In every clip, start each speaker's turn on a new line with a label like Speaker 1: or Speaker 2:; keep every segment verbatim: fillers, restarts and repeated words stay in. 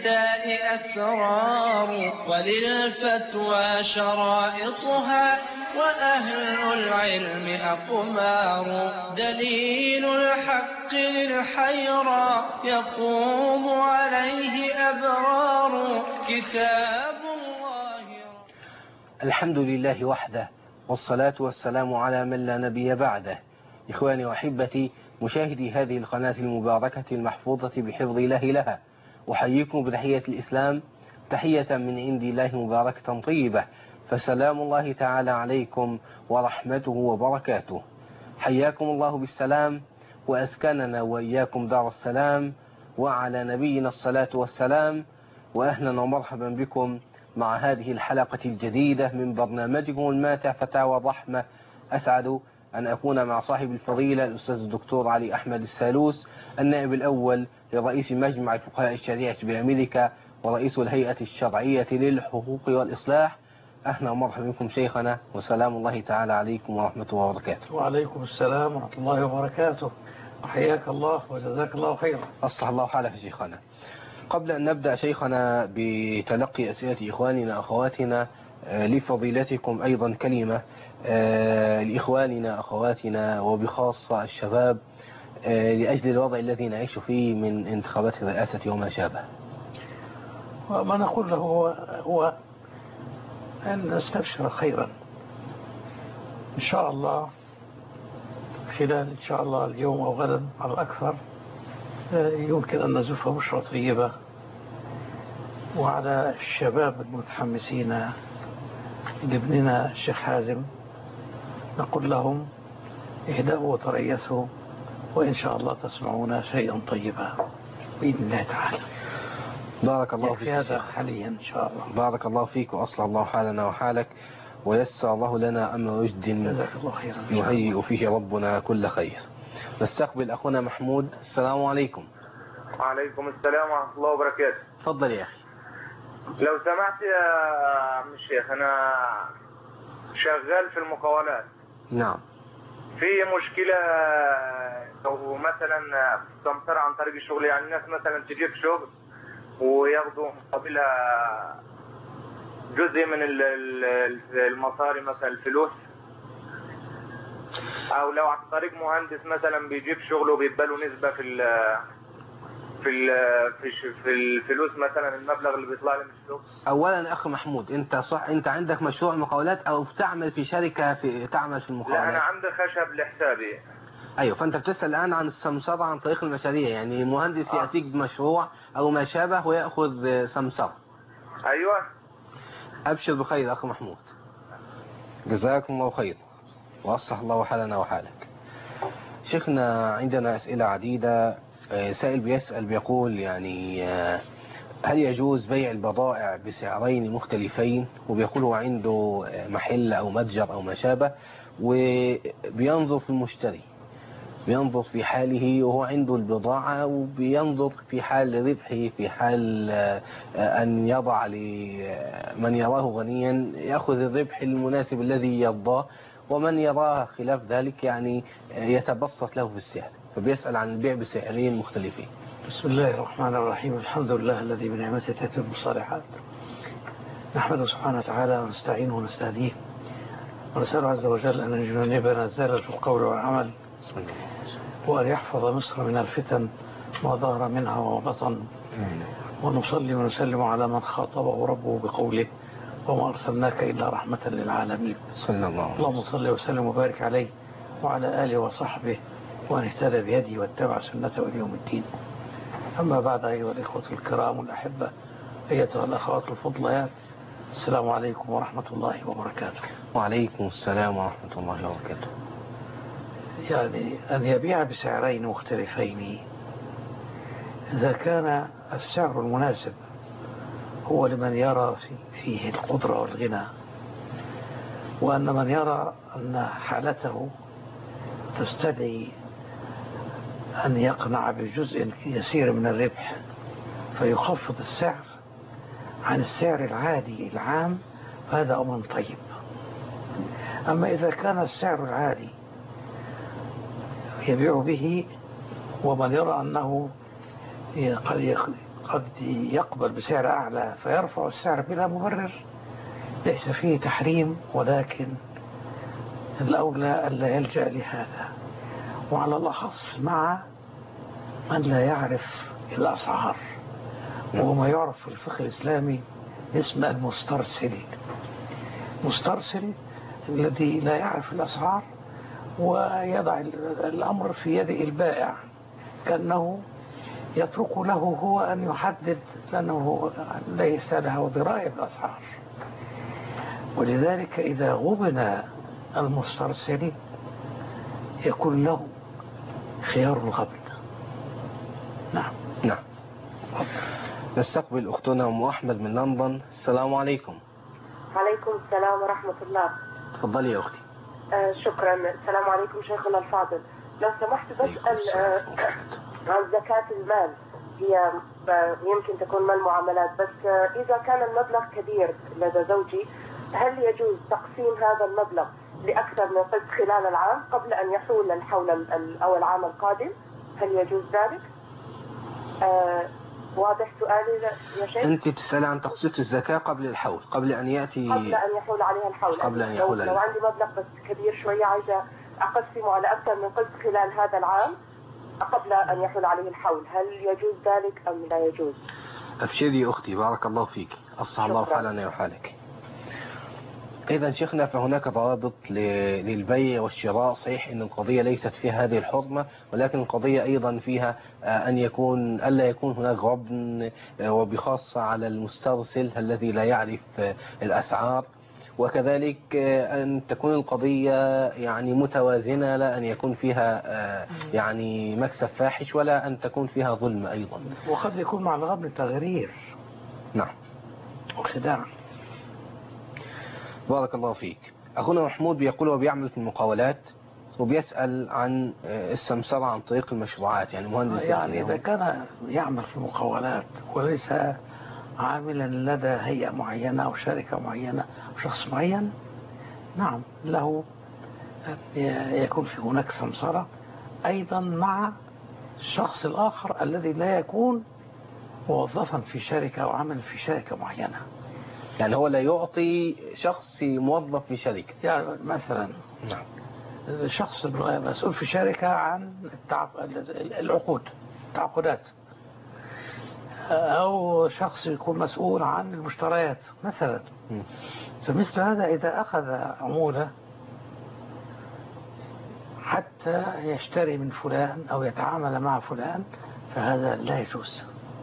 Speaker 1: الإفتاء أسرار وللفتوى شرائطها وأهل العلم أقمار دليل الحق للحيرى يقوم عليه أبرار كتاب الله.
Speaker 2: الحمد لله وحده والصلاة والسلام على من لا نبي بعده. إخواني وأحبتي مشاهدي هذه القناة المباركة المحفوظة بحفظ الله لها، أحييكم بتحية الإسلام، تحية من عند الله مباركة طيبة، فسلام الله تعالى عليكم ورحمته وبركاته. حياكم الله بالسلام وأسكننا وإياكم دار السلام، وعلى نبينا الصلاة والسلام، وأهلا ومرحبا بكم مع هذه الحلقة الجديدة من برنامجكم الماتع فتاوى الرحمة. أسعد أن أكون مع صاحب الفضيلة الأستاذ الدكتور علي أحمد السالوس، النائب الأول لرئيس مجمع فقهاء الشريعة بأمريكا ورئيس الهيئة الشرعية للحقوق والإصلاح. أهلا ومرحبا بكم شيخنا، وسلام الله تعالى عليكم ورحمة الله وبركاته.
Speaker 3: وعليكم السلام ورحمة الله وبركاته، وحياك الله وجزاك الله خيرا.
Speaker 2: أصلح الله حالك شيخنا. قبل أن نبدأ شيخنا بتلقي أسئلة إخواننا أخواتنا، لفضيلتكم أيضا كلمة لإخواننا أخواتنا وبخاصة الشباب لأجل الوضع الذي نعيش فيه من انتخابات الرئاسة وما شابه.
Speaker 3: وما نقول له هو, هو أن نستبشر خيرا إن شاء الله، خلال إن شاء الله اليوم أو غدا على الأكثر يمكن أن نزف بشرى طيبة. وعلى الشباب المتحمسين لابننا الشيخ حازم نقول لهم اهدأوا وتريثوا، وإن شاء الله تسمعون شيئا طيبا بإذن الله تعالى.
Speaker 2: بارك الله فيك
Speaker 3: هذا حاليا إن شاء الله.
Speaker 2: بارك الله فيك وأصلح الله حالنا وحالك، ويسر الله لنا أمر رشد يهيئ فيه ربنا كل خير. نستقبل أخونا محمود. السلام عليكم.
Speaker 4: وعليكم السلام ورحمة الله وبركاته.
Speaker 2: تفضل يا أخي.
Speaker 4: لو سمحت يا عم الشيخ، أنا شغال في المقاولات.
Speaker 2: نعم.
Speaker 4: في مشكلة لو مثلا سمسرة عن طريق الشغل، يعني الناس مثلا تجيب شغل وياخدوا مقابلها جزء من المصاري مثلا الفلوس، او لو عن طريق مهندس مثلا بيجيب شغل وبيتباله نسبة في ال في ال في الفلوس مثلا المبلغ اللي بيطلع له من الشغل.
Speaker 2: اولا اخ محمود، انت صح انت عندك مشروع مقاولات او تعمل في شركة في تعمل في المقاولات؟
Speaker 4: لا انا عندي خشب لحسابي.
Speaker 2: ايوه، فانت بتسأل الان عن السمسرة عن طريق المشاريع، يعني مهندس
Speaker 4: آه.
Speaker 2: يأتيك بمشروع او ما شابه ويأخذ سمسرة.
Speaker 4: ايوه.
Speaker 2: ابشر بخير اخ محمود، جزاكم الله خير واصلح الله حالنا وحالك. شيخنا عندنا اسئلة عديدة. سائل بيسأل بيقول يعني هل يجوز بيع البضائع بسعرين مختلفين؟ وبيقول هو عنده محل أو متجر أو ما شابه، وبينظر في المشتري، بينظر في حاله وهو عنده البضاعة، وبينظر في حال ربحه، في حال أن يضع لمن يراه غنيا يأخذ الربح المناسب الذي يرضاه، ومن يراه خلاف ذلك يعني يتبسط له في السعر، فبيسأل عن البيع بسعرين مختلفين.
Speaker 3: بسم الله الرحمن الرحيم. الحمد لله الذي بنعمته تتم الصالحات، نحمده سبحانه وتعالى ونستعينه ونستهديه، ونسأله عز وجل أن يجنبنا الزلل في القول والعمل، وأن يحفظ مصر من الفتن ما ظهر منها وما بطن، ونصلي ونسلم على من خاطبه ربه بقوله وما أرسلناك إلا رحمة للعالمين.
Speaker 2: صلى الله عليه وسلم.
Speaker 3: اللهم صل وسلم وبارك عليه وعلى آله وصحبه وأن اهتدى بهديه واتبع سنته إلى يوم الدين. أما بعد، أيها الإخوة الكرام الأحبة، أيتها الأخوات الفضليات، السلام عليكم ورحمة الله وبركاته.
Speaker 2: وعليكم السلام ورحمة الله وبركاته.
Speaker 3: يعني أن يبيع بسعرين مختلفين إذا كان السعر المناسب هو لمن يرى فيه القدرة والغنى، وأن من يرى أن حالته تستدعي أن يقنع بجزء يسير من الربح فيخفض السعر عن السعر العادي العام، فهذا أمر طيب. أما إذا كان السعر العادي يبيع به ومن يرى أنه قد يقبل بسعر أعلى فيرفع السعر بلا مبرر ليس فيه تحريم، ولكن الأولى ألا يلجأ لهذا، وعلى الأخص مع من لا يعرف الأسعار، وهو ما يعرف في الفقه الإسلامي اسم المسترسل. مسترسل الذي لا يعرف الأسعار ويضع الأمر في يد البائع كأنه يترك له هو أن يحدد، لأنه ليس له دراية بالأسعار. ولذلك إذا غبن المسترسل يكون له خيار الغبن. نعم.
Speaker 2: نعم. نستقبل أختنا أم أحمد من لندن. السلام عليكم.
Speaker 5: عليكم السلام ورحمة الله.
Speaker 2: تفضلي يا أختي.
Speaker 5: آه شكرا. السلام عليكم شيخنا الفاضل. لو سمحت بسأل آه عن زكاة المال. هي يمكن تكون مال معاملات، بس آه إذا كان المبلغ كبير لدى زوجي هل يجوز تقسيم هذا المبلغ لأكثر من قسط خلال العام قبل أن يحول الحول أو العام القادم؟ هل يجوز ذلك؟ آه واضح سؤالي يا شيخ؟
Speaker 2: أنت تسألي عن تقسيط الزكاة قبل الحول، قبل أن يأتي
Speaker 5: قبل أن يحول عليها الحول.
Speaker 2: قبل أن
Speaker 5: لو,
Speaker 2: يحول
Speaker 5: لو عندي مبلغ بس كبير شوية عايزة أقسمه على أكثر من قسط خلال هذا العام قبل أن يحول عليه الحول، هل يجوز ذلك أم لا يجوز؟
Speaker 2: أبشري يا أختي، بارك الله فيك، أصلح الله حالنا وحالك. إذا شيخنا فهناك ضوابط للبيع والشراء. صحيح أن القضية ليست فيها هذه الحرمة، ولكن القضية أيضا فيها أن يكون ألا يكون هناك غبن، وبخاصة على المسترسل الذي لا يعرف الأسعار، وكذلك أن تكون القضية يعني متوازنة، لا أن يكون فيها يعني مكسب فاحش ولا أن تكون فيها ظلم أيضا.
Speaker 3: وقد يكون مع الغبن تغرير.
Speaker 2: نعم.
Speaker 3: وخداع.
Speaker 2: بارك الله فيك. أخونا محمود بيقول وبيعمل في المقاولات وبيسأل عن السمسرة عن طريق المشروعات، يعني مهندس.
Speaker 3: يعني إذا كان يعمل في المقاولات وليس عاملا لدى هيئة معينة أو شركة معينة أو شخص معين، نعم له يكون في هناك سمسرة أيضا مع الشخص الآخر الذي لا يكون موظفا في شركة أو عمل في شركة معينة.
Speaker 2: يعني هو لا يعطي شخص موظف في شركة،
Speaker 3: يعني مثلا
Speaker 2: نعم
Speaker 3: شخص مسؤول في شركة عن العقود التعاقدات، أو شخص يكون مسؤول عن المشتريات مثلا. م. فمثل هذا إذا أخذ عمولة حتى يشتري من فلان أو يتعامل مع فلان فهذا لا يجوز.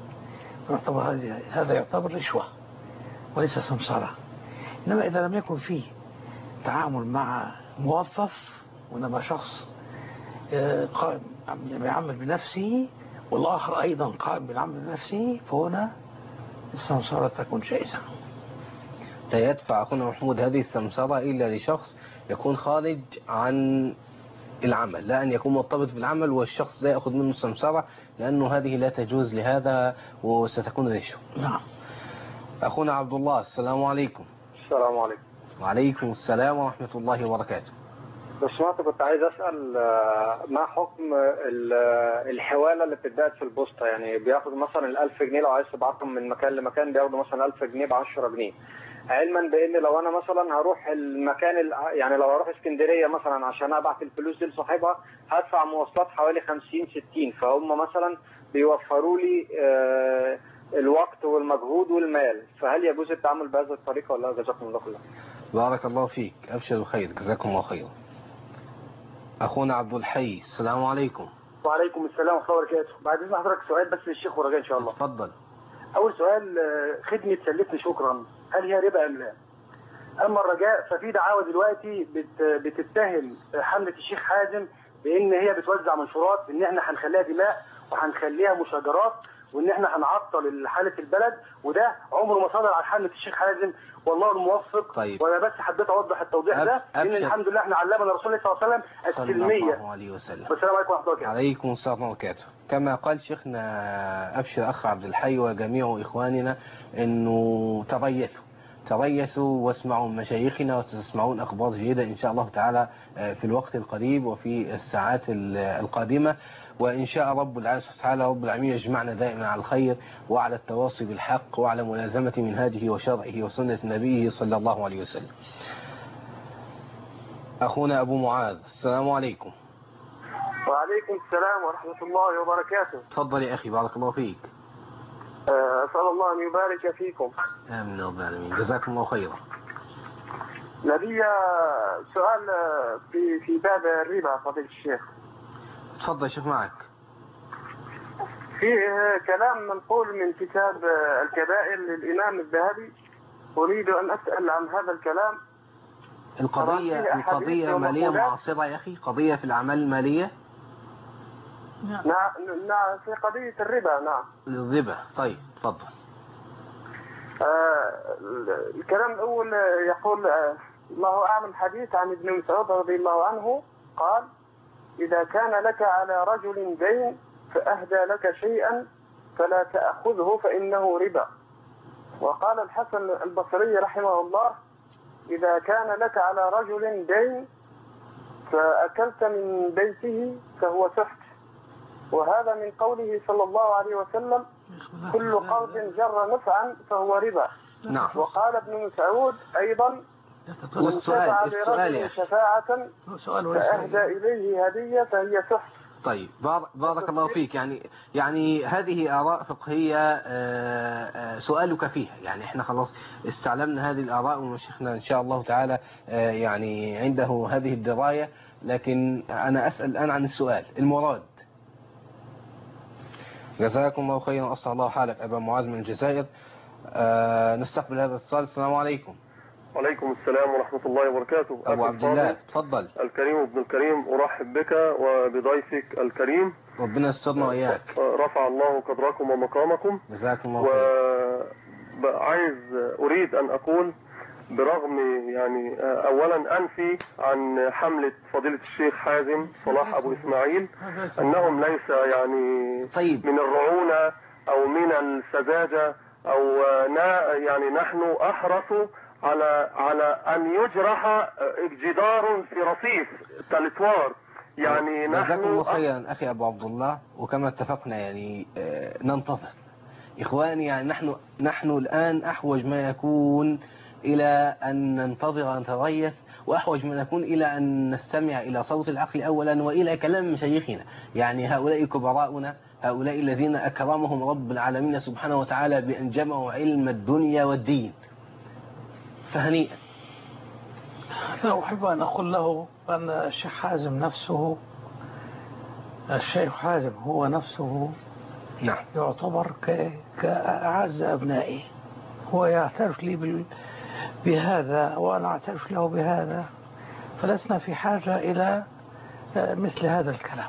Speaker 3: هذا يعتبر رشوة وليس سمسرة. إنما إذا لم يكن فيه تعامل مع موظف وإنما شخص قائم يعمل بنفسه والآخر أيضا قائم بالعمل بنفسه، فهنا السمسرة تكون جائزة.
Speaker 2: لا يدفع أخونا محمود هذه السمسرة إلا لشخص يكون خارج عن العمل، لا أن يكون مرتبط بالعمل والشخص لا يأخذ منه السمسرة، لأنه هذه لا تجوز لهذا وستكون رشوة.
Speaker 3: نعم.
Speaker 2: أخونا عبد الله. السلام عليكم.
Speaker 6: السلام عليكم.
Speaker 2: وعليكم السلام ورحمة الله وبركاته.
Speaker 6: لو سمحت كنت عايز أسأل ما حكم الحوالة اللي بتتباعت في البوسطة؟ يعني بياخد مثلا الألف جنيه لو عايز تبعتهم من مكان لمكان بياخدوا مثلا ألف جنيه بعشرة جنيه، علما بأن لو أنا مثلا هروح المكان يعني لو هروح اسكندرية مثلا عشان أبعت الفلوس دي لصاحبها هدفع مواصلات حوالي خمسين ستين، فهم مثلا بيوفروا لي الوقت والمجهود والمال، فهل يجوز التعامل بهذه الطريقة ولا؟ جزاكم الله خيرا.
Speaker 2: بارك الله فيك، أبشر الخير، جزاكم الله خيرا. أخونا عبد الحي. السلام عليكم.
Speaker 7: وعليكم السلام ورحمة الله وبركاته. بعد إذن حضرتك سؤال بس للشيخ ورجاء إن شاء الله.
Speaker 2: اتفضل.
Speaker 7: أول سؤال، خدمة سلفني شكرا هل هي ربا أم لا؟ أما الرجاء ففي دعاوى دلوقتي بت بتتهم حملة الشيخ حازم بأن هي بتوزع منشورات إن إحنا هنخليها دماء وهنخليها مشاجرات وإن إحنا هنعطل حالة البلد، وده عمره ما صدر عن حملة الشيخ حازم والله الموفق.
Speaker 2: طيب.
Speaker 7: وأنا بس حبيت أوضح التوضيح ده لأن الحمد لله إحنا علمنا رسول الله صلى الله عليه وسلم السلمية.
Speaker 2: صلى الله عليه وسلم.
Speaker 7: والسلام عليكم ورحمة الله وبركاته.
Speaker 2: عليكم السلام ورحمة الله وبركاته. كما قال شيخنا أبشر أخ عبد الحي وجميع إخواننا إنه تريثوا تريثوا واسمعوا مشايخنا وستسمعون أخبار جيدة إن شاء الله تعالى في الوقت القريب وفي الساعات القادمة. وإن شاء رب العالمين سبحانه وتعالى رب العالمين يجمعنا دائما على الخير وعلى التواصي بالحق وعلى ملازمة منهاجه وشرعه وسنة نبيه صلى الله عليه وسلم. أخونا أبو معاذ، السلام عليكم.
Speaker 8: وعليكم السلام ورحمة الله وبركاته.
Speaker 2: تفضل يا أخي، بارك الله فيك.
Speaker 8: أسأل الله أن يبارك فيكم.
Speaker 2: آمين يا رب العالمين، جزاكم الله خيرا.
Speaker 8: لدي سؤال في في باب الربا فضيلة الشيخ.
Speaker 2: تفضل شيخ معك.
Speaker 8: فيه كلام منقول من كتاب الكبائر للإمام الذهبي، أريد أن أسأل عن هذا الكلام.
Speaker 2: القضية القضية مالية معاصرة يا أخي، قضية في الأعمال المالية.
Speaker 8: نعم نعم في قضية الربا. نعم
Speaker 2: الربا. طيب تفضل.
Speaker 8: آه الكلام الأول يقول آه الله أعلم حديث عن ابن مسعود رضي الله عنه قال: إذا كان لك على رجل دين فأهدى لك شيئا فلا تأخذه فإنه ربا. وقال الحسن البصري رحمه الله: إذا كان لك على رجل دين فأكلت من بيته فهو سحت. وهذا من قوله صلى الله عليه وسلم: كل قرض جر نفعا فهو ربا.
Speaker 2: نعم.
Speaker 8: وقال ابن مسعود أيضا:
Speaker 2: والسؤال السؤال يا
Speaker 8: شفاعة فأهدى إليه هدية فهي سحت.
Speaker 2: طيب بارك الله فيك. يعني يعني هذه آراء فقهية سؤالك فيها، يعني احنا خلاص استعلمنا هذه الآراء ومشيخنا إن شاء الله تعالى يعني عنده هذه الدراية، لكن أنا أسأل الآن عن السؤال المراد. جزاكم الله خيرا، أصلح الله حالك أبا معاذ من الجزائر. أه نستقبل هذا الاتصال. السلام عليكم.
Speaker 9: وعليكم السلام ورحمة الله وبركاته.
Speaker 2: أبو عبد الله تفضل.
Speaker 9: الكريم ابن الكريم، أرحب بك وبضيفك الكريم،
Speaker 2: ربنا يسترنا وإياك.
Speaker 9: رفع الله قدركم ومقامكم.
Speaker 2: جزاكم الله خير.
Speaker 9: وعايز أريد أن أقول برغم يعني أولا أنفي عن حملة فضيلة الشيخ حازم صلاح أبو إسماعيل أنهم ليس يعني
Speaker 2: طيب.
Speaker 9: من الرعونة أو من السذاجة أو يعني نحن أحرص على على أن يجرح جدار في رصيف تلتوار. يعني نحن
Speaker 2: جزاكم الله خيرا أخي أبو عبد الله، وكما اتفقنا يعني ننتظر إخواني، يعني نحن نحن الآن أحوج ما يكون إلى أن ننتظر نتريث، وأحوج ما نكون إلى أن نستمع إلى صوت العقل أولا وإلى كلام مشايخنا. يعني هؤلاء كبراؤنا، هؤلاء الذين أكرمهم رب العالمين سبحانه وتعالى بأن جمعوا علم الدنيا والدين، فهنيئا.
Speaker 3: أنا أحب أن أقول له أن الشيخ حازم نفسه، الشيخ حازم هو نفسه
Speaker 2: نعم
Speaker 3: يعتبر كأعز أبنائه، هو يعترف لي بهذا وأنا أعترف له بهذا، فلسنا في حاجة إلى مثل هذا الكلام.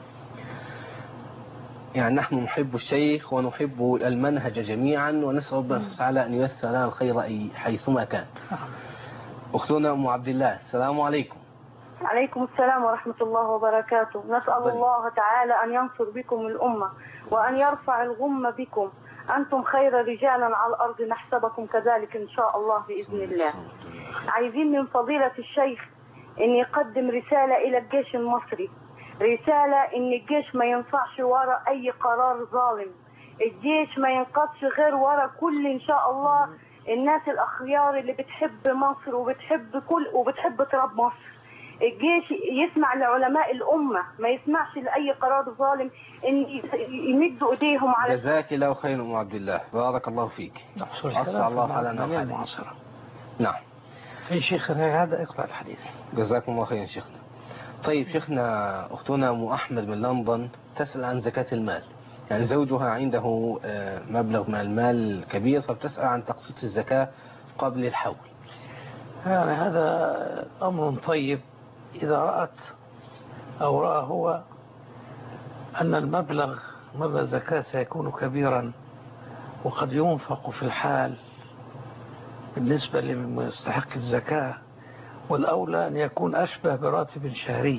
Speaker 2: يعني نحن نحب الشيخ ونحب المنهج جميعا، ونسأل ربنا سبحانه وتعالى أن ييسر لنا الخير أي حيثما كان. أختنا أم عبد الله، السلام عليكم.
Speaker 10: عليكم السلام ورحمة الله وبركاته. نسأل بل. الله تعالى أن ينصر بكم الأمة وأن يرفع الغم بكم. أنتم خير رجالا على الأرض نحسبكم كذلك إن شاء الله بإذن الله. عايزين من فضيلة الشيخ أن يقدم رسالة إلى الجيش المصري، رسالة أن الجيش ما ينفعش وراء أي قرار ظالم، الجيش ما ينقضش غير وراء كل إن شاء الله الناس الأخيار اللي بتحب مصر وبتحب كل وبتحب تراب مصر. الجيش يسمع لعلماء الأمة، ما يسمعش لأي قرار ظالم إن يمدوا إيديهم على.
Speaker 2: جزاك الله خير أم عبد الله، بارك الله فيك. أسأل الله حالنا وحالنا. نعم.
Speaker 3: في شيخ هذا اقطع الحديث.
Speaker 2: جزاكم الله خير شيخنا. طيب شيخنا، أختنا أم أحمد من لندن تسأل عن زكاة المال. يعني زوجها عنده مبلغ من المال كبير، فبتسأل عن تقسيط الزكاة قبل الحول.
Speaker 3: يعني هذا أمر طيب إذا رأت أو رأى هو أن المبلغ مبلغ الزكاة سيكون كبيرا وقد ينفق في الحال بالنسبة لمستحق الزكاة، والأولى أن يكون أشبه براتب شهري.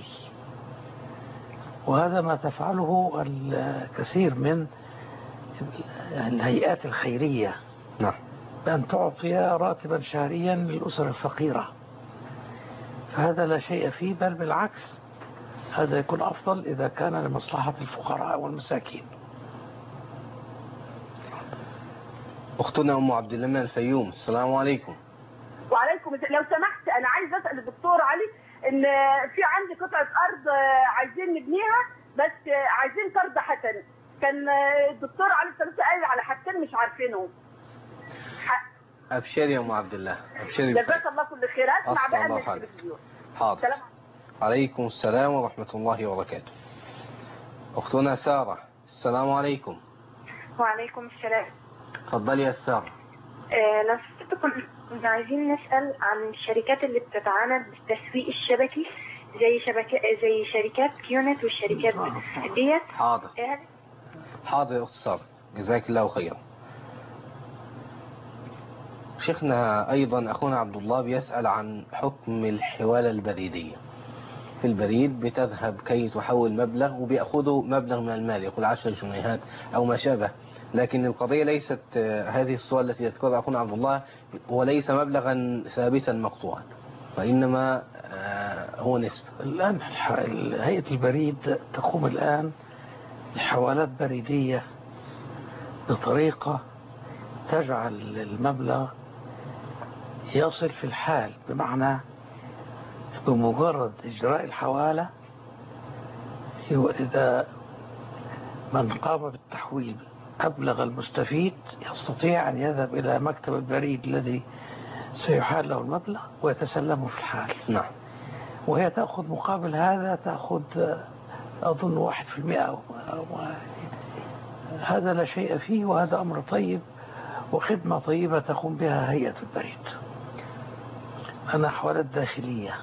Speaker 3: وهذا ما تفعله الكثير من الهيئات الخيرية،
Speaker 2: نعم،
Speaker 3: بأن تعطي راتبا شهريا للأسر الفقيرة. فهذا لا شيء فيه، بل بالعكس هذا يكون أفضل إذا كان لمصلحة الفقراء والمساكين.
Speaker 2: أختنا أم عبد الله من الفيوم، السلام عليكم.
Speaker 11: وعليكم السلام. لو سمحت أنا عايز أسأل الدكتور علي إن في عندي قطعة أرض عايزين نبنيها، بس عايزين طرد حسن. كان الدكتور علي الثلاثة قال على حاجتين مش عارفينهم.
Speaker 2: أبشري يا أم عبد الله، أبشري.
Speaker 11: جزاك الله كل خير. أسمع بقى من التلفزيون.
Speaker 2: حاضر. سلام. عليكم السلام ورحمة الله وبركاته. أختنا سارة، السلام عليكم.
Speaker 12: وعليكم السلام.
Speaker 2: اتفضلي يا سارة.
Speaker 12: آه لو كنا عايزين نسأل عن الشركات اللي بتتعامل بالتسويق الشبكي زي شبكة زي شركات كيونت والشركات ديت.
Speaker 2: حاضر. آه حاضر يا أخت سارة، جزاك الله خيرا. شيخنا أيضا أخونا عبد الله بيسأل عن حكم الحوالة البريدية. في البريد بتذهب كي تحول مبلغ وبيأخذوا مبلغ من المال، يقول عشر جنيهات أو ما شابه، لكن القضية ليست هذه الصور التي يذكرها أخونا عبد الله، وليس مبلغا ثابتا مقطوعا، وإنما هو نسبة.
Speaker 3: الآن هيئة البريد تقوم الآن بحوالات بريدية بطريقة تجعل المبلغ يصل في الحال، بمعنى بمجرد إجراء الحوالة إذا من قام بالتحويل أبلغ المستفيد يستطيع أن يذهب إلى مكتب البريد الذي سيحال له المبلغ ويتسلمه في الحال.
Speaker 2: نعم.
Speaker 3: وهي تأخذ مقابل هذا تأخذ أظن واحد في المئة، هذا لا شيء فيه، وهذا أمر طيب وخدمة طيبة تقوم بها هيئة البريد. أنا حوالات داخلية،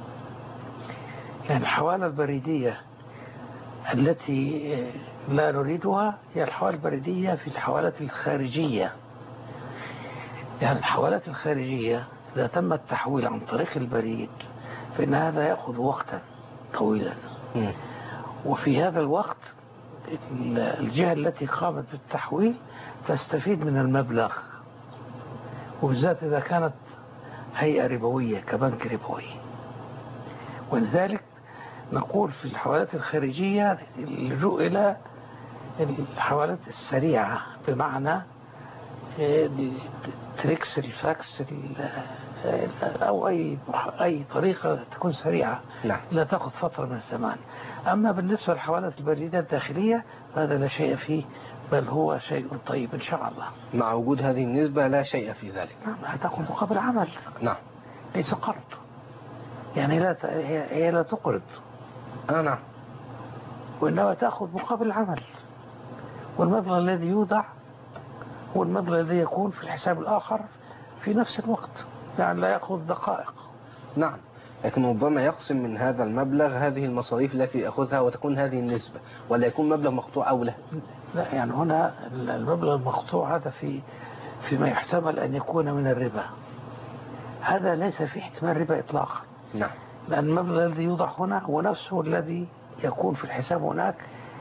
Speaker 3: يعني الحوالة البريدية التي لا نريدها هي الحوالة البريدية في الحوالات الخارجية. يعني الحوالات الخارجية إذا تم التحويل عن طريق البريد فإن هذا يأخذ وقتا طويلا، وفي هذا الوقت الجهة التي قامت بالتحويل تستفيد من المبلغ، وبالذات إذا كانت هيئة ربوية كبنك ربوي. ولذلك نقول في الحوالات الخارجية اللجوء إلى الحوالات السريعة، بمعنى تريكس الفاكس أو أي أي طريقة تكون سريعة لا تأخذ فترة من الزمان. أما بالنسبة للحوالات البريدية الداخلية فهذا لا شيء فيه، بل هو شيء طيب إن شاء الله.
Speaker 2: مع وجود هذه النسبة لا شيء في ذلك.
Speaker 3: نعم، هتأخذ مقابل عمل.
Speaker 2: نعم.
Speaker 3: ليس قرض، يعني لا ت... هي لا تقرض.
Speaker 2: آه نعم.
Speaker 3: وإنما تأخذ مقابل عمل، والمبلغ الذي يودع هو المبلغ الذي يكون في الحساب الآخر في نفس الوقت، يعني لا يأخذ دقائق.
Speaker 2: نعم، لكن ربما يقسم من هذا المبلغ هذه المصاريف التي يأخذها وتكون هذه النسبة، ولا يكون مبلغ مقطوع أو لا؟
Speaker 3: لا، يعني هنا المبلغ المقطوع هذا في فيما يحتمل أن يكون من الربا، هذا ليس في احتمال ربا إطلاقا.
Speaker 2: نعم.
Speaker 3: لأن المبلغ الذي يوضع هنا هو نفسه الذي يكون في الحساب هناك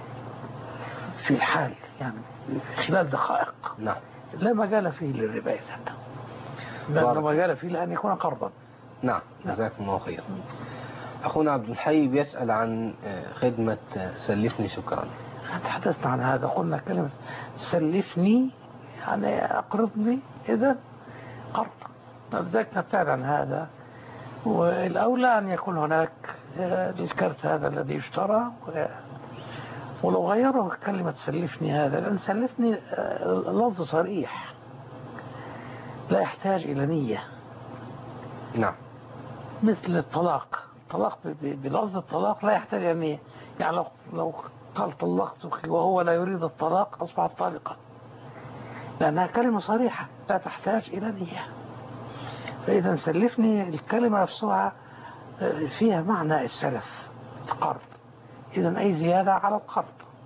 Speaker 3: في الحال، يعني خلال دقائق.
Speaker 2: نعم.
Speaker 3: لا مجال فيه للربا إذن، لا مجال فيه لأن يكون قرضا.
Speaker 2: نعم، جزاكم الله خيرا. أخونا عبد الحي بيسأل عن خدمة سلفني شكرا.
Speaker 3: تحدثنا عن هذا، قلنا كلمة سلفني يعني أقرضني، إذا قرض، لذلك نبتعد عن هذا. والأولى أن يكون هناك الكرت هذا الذي يشترى، ولو غيره كلمة سلفني هذا، لأن سلفني لفظ صريح لا يحتاج إلى نية.
Speaker 2: نعم.
Speaker 3: مثل الطلاق، الطلاق بلفظ الطلاق لا يحتاج إلى نية، يعني لو لو قال طلقتك وهو لا يريد الطلاق أصبحت طالقة، لأنها كلمة صريحة لا تحتاج إلى نية. فإذا سلفني الكلمة نفسها فيها معنى السلف، القرض، إذا أي زيادة على القرض.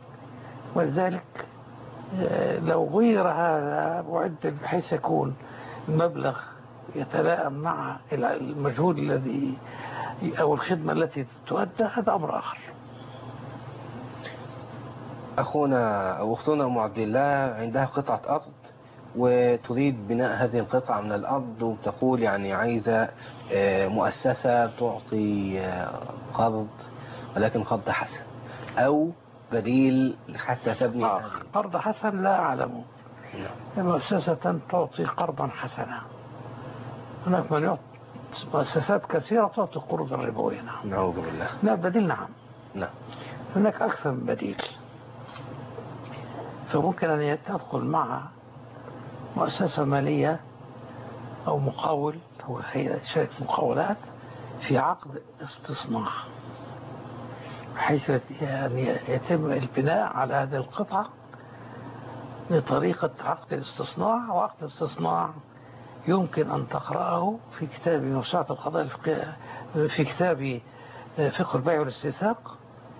Speaker 3: ولذلك لو غير هذا وعد بحيث يكون المبلغ يتلائم مع المجهود الذي أو الخدمة التي تؤدى، هذا أمر آخر.
Speaker 2: أخونا أو أختنا أم عبد الله عندها قطعة أرض وتريد بناء هذه القطعة من الأرض، وتقول يعني عايزة مؤسسة تعطي قرض ولكن قرض حسن أو بديل حتى تبني
Speaker 3: آه.
Speaker 2: هذه.
Speaker 3: قرض حسن لا أعلم مؤسسة تعطي قرضا حسنا. هناك من يعطي مؤسسات كثيرة تعطي قروضا ربوية. نعم.
Speaker 2: نعوذ بالله.
Speaker 3: لا بديل. نعم.
Speaker 2: نعم.
Speaker 3: هناك أكثر من بديل. فممكن أن تدخل مع مؤسسة مالية أو مقاول أو هي شركة مقاولات في عقد استصناع، حيث يعني يتم البناء على هذه القطعة بطريقة عقد الاستصناع. وعقد الاستصناع يمكن أن تقرأه في كتاب موسوعة القضاء الفقهية، في كتاب فقه البيع والاستيثاق،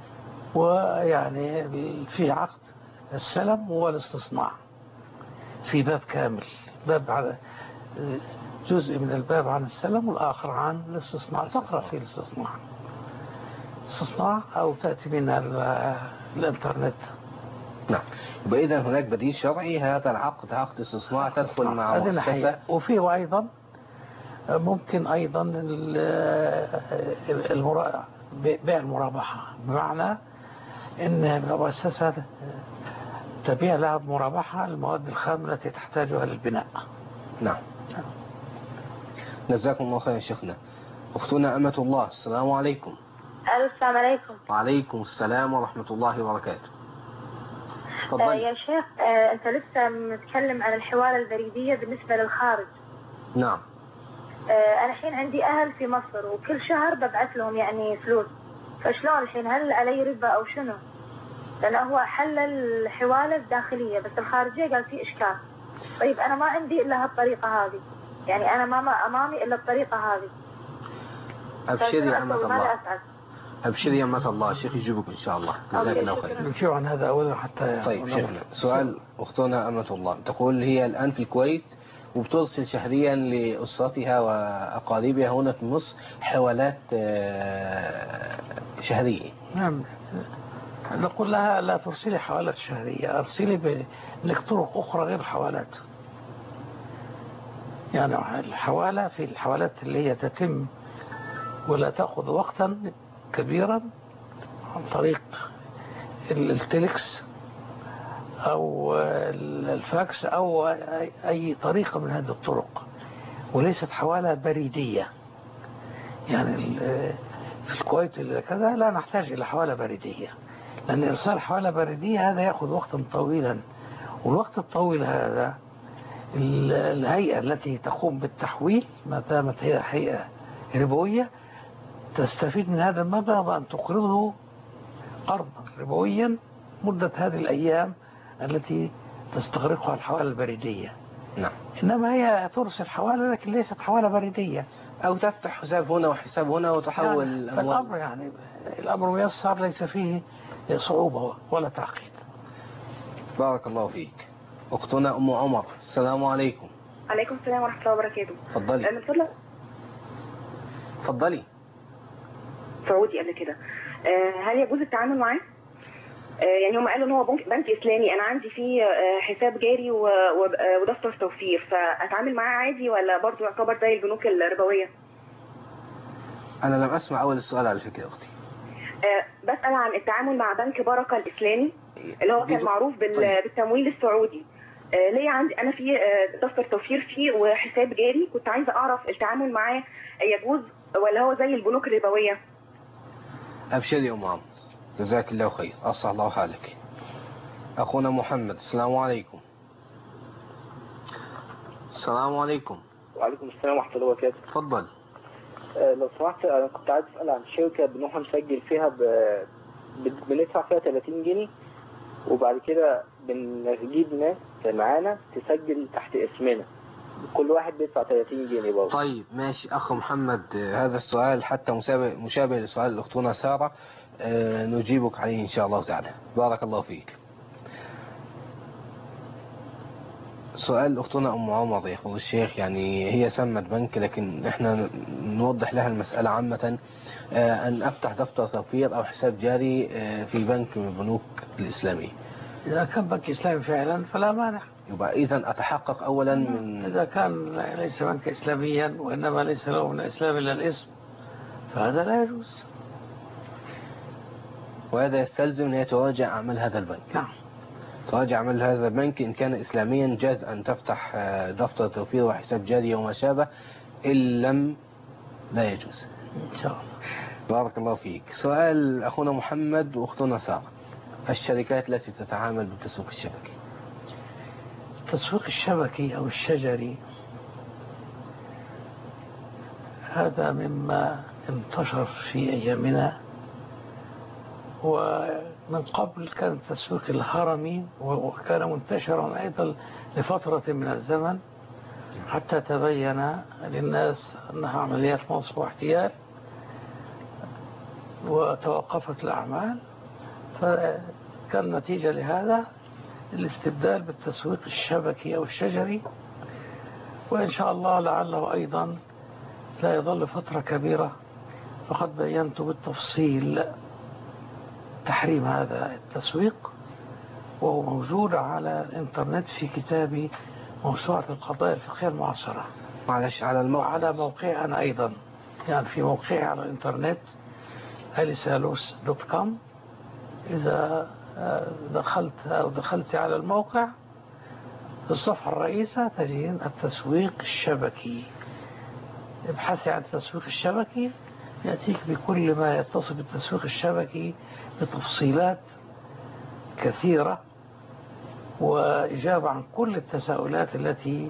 Speaker 3: ويعني في عقد السلم والاستصناع في باب كامل، باب على جزء من الباب عن السلم والآخر عن الاستصناع. تقرأ في الاستصناع استصناع أو تأتي من الانترنت.
Speaker 2: نعم. يبقى إذا هناك بديل شرعي، هذا العقد عقد استصناع تدخل مع مؤسسة.
Speaker 3: وفيه أيضا ممكن أيضا المرا... بيع المرابحة، بمعنى أن المؤسسة تبيع لها بمرابحة المواد الخام التي تحتاجها للبناء.
Speaker 2: نعم. جزاكم الله خيرا شيخنا. أختنا أمة الله، السلام عليكم.
Speaker 13: السلام عليكم.
Speaker 2: وعليكم السلام ورحمة الله وبركاته.
Speaker 13: آه يا شيخ، آه أنت لسه متكلم عن الحوالة البريدية بالنسبة للخارج.
Speaker 2: نعم.
Speaker 13: آه أنا الحين عندي أهل في مصر وكل شهر ببعث لهم يعني فلوس، فشلون الحين؟ هل علي ربا أو شنو؟ لأنه هو حل الحوالة الداخلية بس الخارجية قال في إشكال. طيب أنا ما عندي إلا هالطريقة هذه، يعني أنا ما, ما أمامي إلا الطريقة هذه.
Speaker 2: أبشري يا أمة الله. أبشري يا أمة الله، الشيخ يجيبك إن شاء الله. جزاك الله خير.
Speaker 3: نمشي عن هذا أولا حتى.
Speaker 2: طيب شيخنا، سؤال أختنا أمة الله تقول هي الآن في الكويت وبترسل شهريا لأسرتها وأقاربها هنا في مصر حوالات شهرية.
Speaker 3: نعم. نقول لها لا ترسلي حوالات شهرية، أرسلي لك طرق أخرى غير حوالات. يعني الحوالة في الحوالات اللي هي تتم ولا تأخذ وقتا كبيرا عن طريق التلكس أو الفاكس أو أي طريقة من هذه الطرق، وليست حوالة بريدية. يعني في الكويت اللي كذا لا نحتاج إلى حوالة بريدية، لأن إرسال حوالة بريدية هذا يأخذ وقتا طويلا، والوقت الطويل هذا الهيئة التي تقوم بالتحويل ما دامت هي هيئة ربوية تستفيد من هذا المبلغ بأن تقرضه قرضا ربويا مدة هذه الأيام التي تستغرقها الحوالة البريدية.
Speaker 2: نعم.
Speaker 3: إنما هي ترسل حوالة لكن ليست حوالة بريدية.
Speaker 2: أو تفتح حساب هنا وحساب هنا وتحول
Speaker 3: يعني
Speaker 2: الأموال.
Speaker 3: الأمر يعني الأمر ميسر، ليس فيه صعوبة ولا تعقيد.
Speaker 2: بارك الله فيك. أختنا أم عمر، السلام عليكم.
Speaker 14: عليكم السلام ورحمة الله وبركاته.
Speaker 2: تفضلي.
Speaker 14: من فضلك.
Speaker 2: تفضلي.
Speaker 14: سعودي قبل كده، هل يجوز التعامل معاه؟ يعني هم قالوا ان هو بنك اسلامي، انا عندي فيه حساب جاري ودفتر توفير، فاتعامل معاه عادي ولا برضه يعتبر زي البنوك الربويه؟
Speaker 2: انا لم اسمع اول السؤال على فكره اختي.
Speaker 14: بسأل عن التعامل مع بنك بركه الاسلامي اللي هو كان معروف بالتمويل السعودي. ليه عندي انا فيه دفتر توفير فيه وحساب جاري، كنت عايزه اعرف التعامل معاه يجوز ولا هو زي البنوك الربويه؟
Speaker 2: ابشري يا ام عمرو، جزاك الله خير، أصلح الله حالك. أخونا محمد، السلام عليكم. السلام عليكم.
Speaker 15: وعليكم السلام ورحمة الله وبركاته.
Speaker 2: تفضل.
Speaker 15: أه لو سمحت، أنا كنت عايز أسأل عن شركة بنروح نسجل فيها ب... بندفع فيها ثلاثين جنيه، وبعد كده بنجيب ناس معانا تسجل تحت اسمنا، كل واحد بيدفع ثلاثين جنيه برضه.
Speaker 2: طيب ماشي أخ محمد، هذا السؤال حتى مشابه مشابه لسؤال الأختنا سارة، أه نجيبك عليه إن شاء الله تعالى. بارك الله فيك. سؤال أختنا أم عمر يقول الشيخ، يعني هي سمت بنك لكن إحنا نوضح لها المسألة عامة، أه أن أفتح دفتر توفير أو حساب جاري أه في بنك من البنوك الإسلامية.
Speaker 3: إذا كان بنك إسلامي فعلا فلا مانع.
Speaker 2: يبقى إذا أتحقق أولا من
Speaker 3: إذا كان ليس بنك إسلاميا وإنما ليس له من الإسلام إلا الاسم فهذا لا يجوز.
Speaker 2: وهذا يستلزم أن يتراجع أعمال هذا البنك.
Speaker 3: نعم.
Speaker 2: تراجع أعمال هذا البنك إن كان إسلاميا جاز أن تفتح دفتر توفير وحساب جاري وما شابه، إن لم لا يجوز.
Speaker 3: إن شاء الله.
Speaker 2: بارك الله فيك. سؤال أخونا محمد وأختنا سارة، الشركات التي تتعامل بالتسويق الشبكي.
Speaker 3: التسويق الشبكي أو الشجري هذا مما انتشر في أيامنا، ومن قبل كان التسويق الهرمي وكان منتشرا أيضا لفترة من الزمن حتى تبين للناس أنها عمليات نصب واحتيال وتوقفت الأعمال، فكان نتيجة لهذا الاستبدال بالتسويق الشبكي أو الشجري، وإن شاء الله لعله أيضا لا يظل فترة كبيرة، فقد بينت بالتفصيل تحريم هذا التسويق، وهو موجود على الإنترنت في كتابي موسوعة القضايا الفقهية المعاصرة.
Speaker 2: معلش على الموقع.
Speaker 3: على موقعي أنا أيضا، يعني في موقعي على الإنترنت أليسالوس دوت كوم. إذا دخلت أو دخلت على الموقع في الصفحة الرئيسة تجدين التسويق الشبكي، ابحثي عن التسويق الشبكي يأتيك بكل ما يتصل بالتسويق الشبكي بتفصيلات كثيرة وإجابة عن كل التساؤلات التي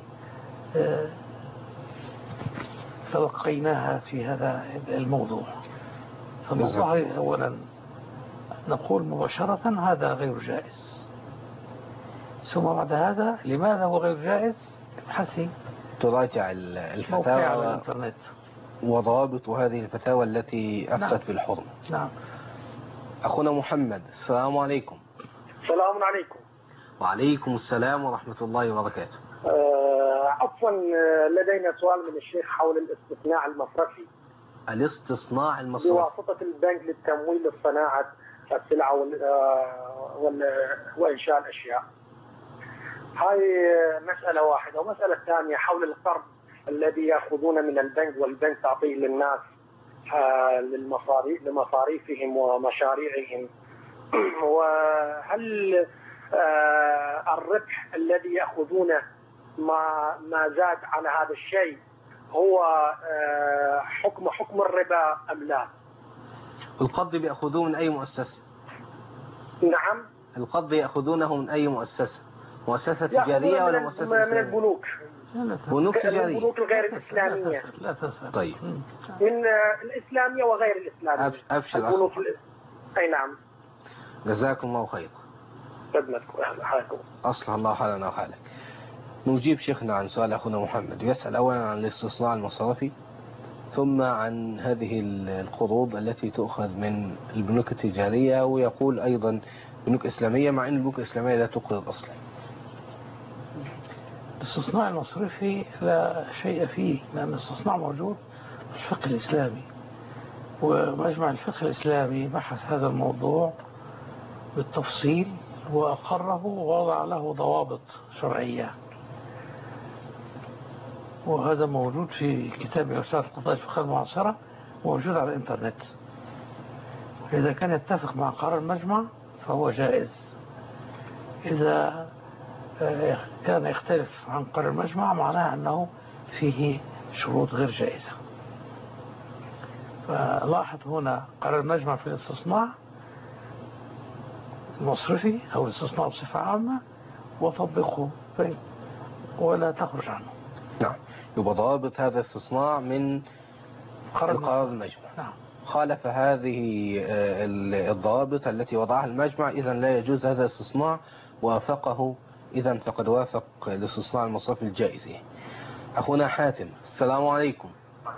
Speaker 3: تلقيناها في هذا الموضوع. فالموضوع أولا نقول مباشرة هذا غير جائز، ثم بعد هذا لماذا هو غير جائز؟ ابحثي
Speaker 2: تراجع الفتاوى
Speaker 3: على الانترنت
Speaker 2: وضوابط هذه الفتاوى التي أفتت
Speaker 3: نعم.
Speaker 2: بالحرمة.
Speaker 3: نعم.
Speaker 2: أخونا محمد، السلام عليكم.
Speaker 16: السلام عليكم.
Speaker 2: وعليكم السلام ورحمة الله وبركاته.
Speaker 16: آه عفوا لدينا سؤال من الشيخ حول الاستثناء المصرفي.
Speaker 2: الاستصناع المصرفي
Speaker 16: بواسطة البنك للتمويل لصناعة السلع وإنشاء الأشياء. هاي مسألة واحدة، ومسألة ثانية حول القرض الذي يأخذون من البنك والبنك تعطيه للناس للمصاريف لمصاريفهم ومشاريعهم، وهل الربح الذي يأخذونه ما ما زاد على هذا الشيء هو حكم حكم الربا أم لا؟
Speaker 2: القرض بيأخذوه من أي مؤسسة؟
Speaker 16: نعم.
Speaker 2: القرض يأخذونه من أي مؤسسة؟ مؤسسة تجارية ولا مؤسسة
Speaker 16: من إسلامية؟ البنوك.
Speaker 2: بنوك تجارية.
Speaker 16: البنوك الغير الإسلامية.
Speaker 3: لا تسأل.
Speaker 2: طيب.
Speaker 16: من الإسلامية وغير الإسلامية.
Speaker 2: أبشر
Speaker 16: البنوك. أي نعم.
Speaker 2: جزاكم الله خير.
Speaker 16: خدمتكم أهلا حالكم.
Speaker 2: أصلح الله حالنا وحالك. نجيب شيخنا عن سؤال أخونا محمد، يسأل أولا عن الاستصناع المصرفي، ثم عن هذه القروض التي تؤخذ من البنوك التجارية، ويقول أيضا بنوك إسلامية مع أن البنوك الإسلامية لا تقرض أصلا.
Speaker 3: الاستصناع المصرفي لا شيء فيه، لأن الاستصناع موجود في الفقه الإسلامي، ومجمع الفقه الإسلامي بحث هذا الموضوع بالتفصيل وأقره ووضع له ضوابط شرعية، وهذا موجود في كتاب موسوعة القضايا الفقهية المعاصرة، موجود على الإنترنت. إذا كان يتفق مع قرار المجمع فهو جائز، إذا كان يختلف عن قرار المجمع معناه أنه فيه شروط غير جائزة. فلاحظ هنا قرار المجمع في الاستصناع المصرفي أو الاستصناع بصفة عامة وطبقه ولا تخرج عنه.
Speaker 2: نعم. يبقى ضابط هذا الاستصناع من قرار المجمع.
Speaker 3: نعم.
Speaker 2: خالف هذه الضوابط التي وضعها المجمع إذا لا يجوز هذا الاستصناع، وافقه إذا فقد وافق الاستصناع المصرفي الجائز. أخونا حاتم، السلام عليكم.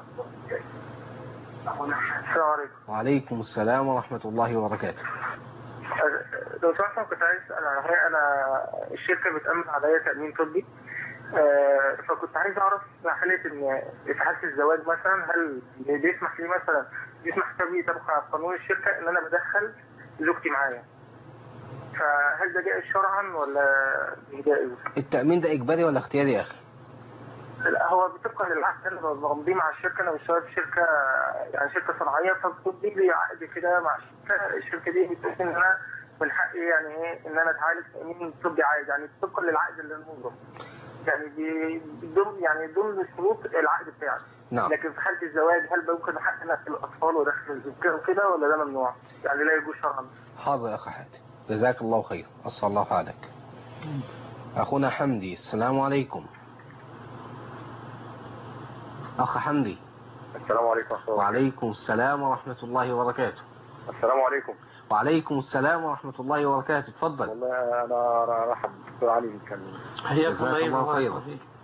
Speaker 4: السلام عليكم.
Speaker 2: وعليكم السلام ورحمة الله وبركاته.
Speaker 4: لو سمحت كنت عايز أسأل عن حاجة. أنا الشركة بتأمن عليا تأمين طبي، أه فكنت عايز أعرف في حالة إن في حالة الزواج مثلا هل بيسمح لي مثلا بيسمح لي طبقا قانون الشركة إن أنا بدخل زوجتي معايا، فهل ده جائز شرعا ولا مش جائز؟
Speaker 2: التأمين ده إجباري ولا اختياري يا أخي؟
Speaker 4: لا هو طبقا للعقد اللي بمضيه مع الشركه، انا بشتغل في شركه يعني شركه صناعيه، فبتدي لي عقد كده مع الشركه، الشركه دي بتقول ان انا من حقي يعني ايه ان انا اتعالج تامين طبي عادي، يعني طبقا للعقد اللي الموضوع يعني ضمن يعني ضمن شروط العقد بتاعي.
Speaker 2: نعم.
Speaker 4: لكن في حاله الزواج هل ممكن احقق نفس الاطفال ودخل الزوجه وكده ولا ده ممنوع؟ يعني لا يجوز شرعا.
Speaker 2: حاضر يا اخ حاتم، جزاك الله خير، اسال الله حالك. اخونا حمدي، السلام عليكم. اخ حمدي.
Speaker 17: السلام عليكم ورحمة الله.
Speaker 2: وعليكم السلام ورحمة الله وبركاته.
Speaker 17: السلام عليكم.
Speaker 2: وعليكم السلام ورحمة الله وبركاته، اتفضل.
Speaker 17: والله أنا رحب دكتور علي، كان
Speaker 2: حياكم الله خيرا.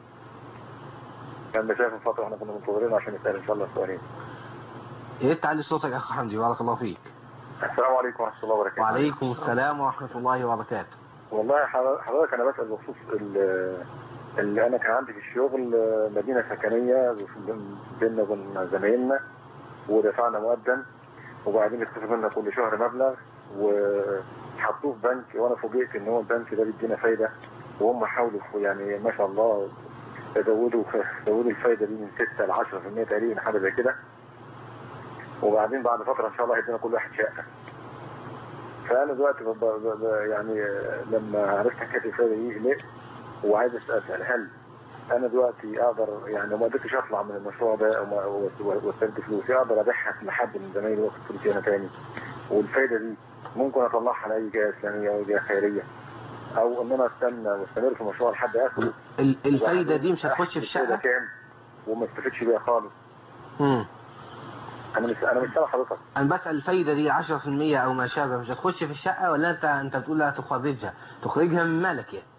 Speaker 17: كان شايف الفترة احنا كنا منتظرين عشان نسأل إن شاء الله سؤالين.
Speaker 2: إيه تعلي صوتك يا أخ حمدي، بارك الله فيك.
Speaker 17: السلام عليكم ورحمة الله وبركاته.
Speaker 2: وعليكم السلام ورحمة الله وبركاته.
Speaker 17: والله حضرتك أنا بسأل بخصوص اللي أنا كان عندي في الشغل مدينة سكنية بيننا وبين زمايلنا، ودفعنا مقدم وبعدين يخصصوا لنا كل شهر مبلغ وحطوه في بنك، وانا فوجئت ان هو البنك ده بيدينا فايده، وهم حاولوا يعني ما شاء الله يزودوا يزودوا الفايده دي من ستة ل عشرة في المية تقريبا، حاجه زي كده. وبعدين بعد فتره ان شاء الله هيدينا كل واحد شقه. فانا دلوقتي يعني لما عرفت حكايه الفايده دي قلقت وعايز اسال هل انا دلوقتي اقدر يعني ما قدرتش اطلع من المشروع ده واستلم فلوسي، اقدر ابيعها لحد من زمايلي واخد فلوسي انا تاني، والفايده دي ممكن اطلعها لاي جهه اسلاميه او جهه خيريه، او ان انا استنى واستمر في المشروع لحد اخره؟
Speaker 2: الفايده دي مش هتخش في الشقه
Speaker 17: كام وما استفدش بيها خالص.
Speaker 2: امم
Speaker 17: انا مش انا مش سامع حضرتك.
Speaker 2: انا بسال الفايده دي عشرة في المية او ما شابه مش هتخش في الشقه، ولا انت انت بتقول لها تخرجها تخرجها من مالك يعني؟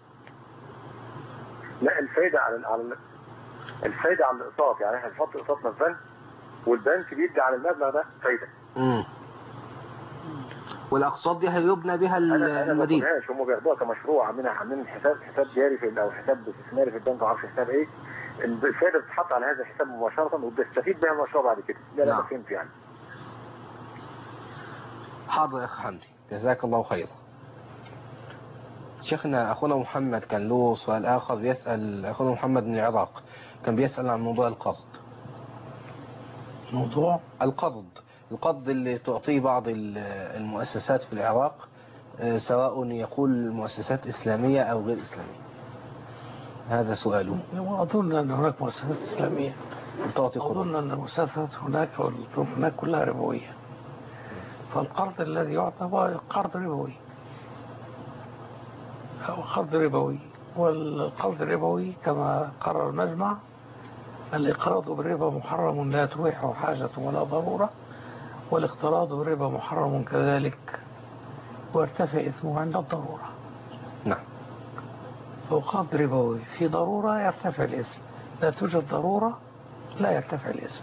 Speaker 17: لا الفايده على على الفايده على الاقساط، يعني احنا بنحط اقساطنا في بنك والبنك بيدي على المبلغ ده فايده.
Speaker 2: امم والاقساط دي هيبنى بها المدينه.
Speaker 17: انا هم بياخدوها كمشروع، عاملين عاملين حساب حساب جاري في او حساب استثماري في البنك، ما اعرفش حساب ايه، الفايده بتتحط على هذا الحساب مباشره وبتستفيد بها المشروع بعد كده. ده انا فهمت يعني.
Speaker 2: حاضر يا اخ حمدي، جزاك الله خيرا. شيخنا أخونا محمد كان له سؤال آخر بيسأل، أخونا محمد من العراق كان بيسأل عن موضوع القرض.
Speaker 3: موضوع
Speaker 2: القرض القرض اللي تعطيه بعض المؤسسات في العراق، سواء يقول مؤسسات إسلامية أو غير إسلامية. هذا سؤاله.
Speaker 3: أظن أن هناك مؤسسات إسلامية
Speaker 2: تعطي قروض.
Speaker 3: أظن أن المؤسسات هناك والظروف هناك كلها ربوية، فالقرض الذي يعطى هو قرض ربوي أو قرض ربوي. والقرض الربوي كما قرر المجمع الإقراض بالربا محرم لا تبيحه حاجة ولا ضرورة، والاقتراض بالربا محرم كذلك ويرتفع إثمه عند الضرورة.
Speaker 2: نعم.
Speaker 3: فقرض ربوي في ضرورة يرتفع الإثم، لا توجد ضرورة لا يرتفع الإثم.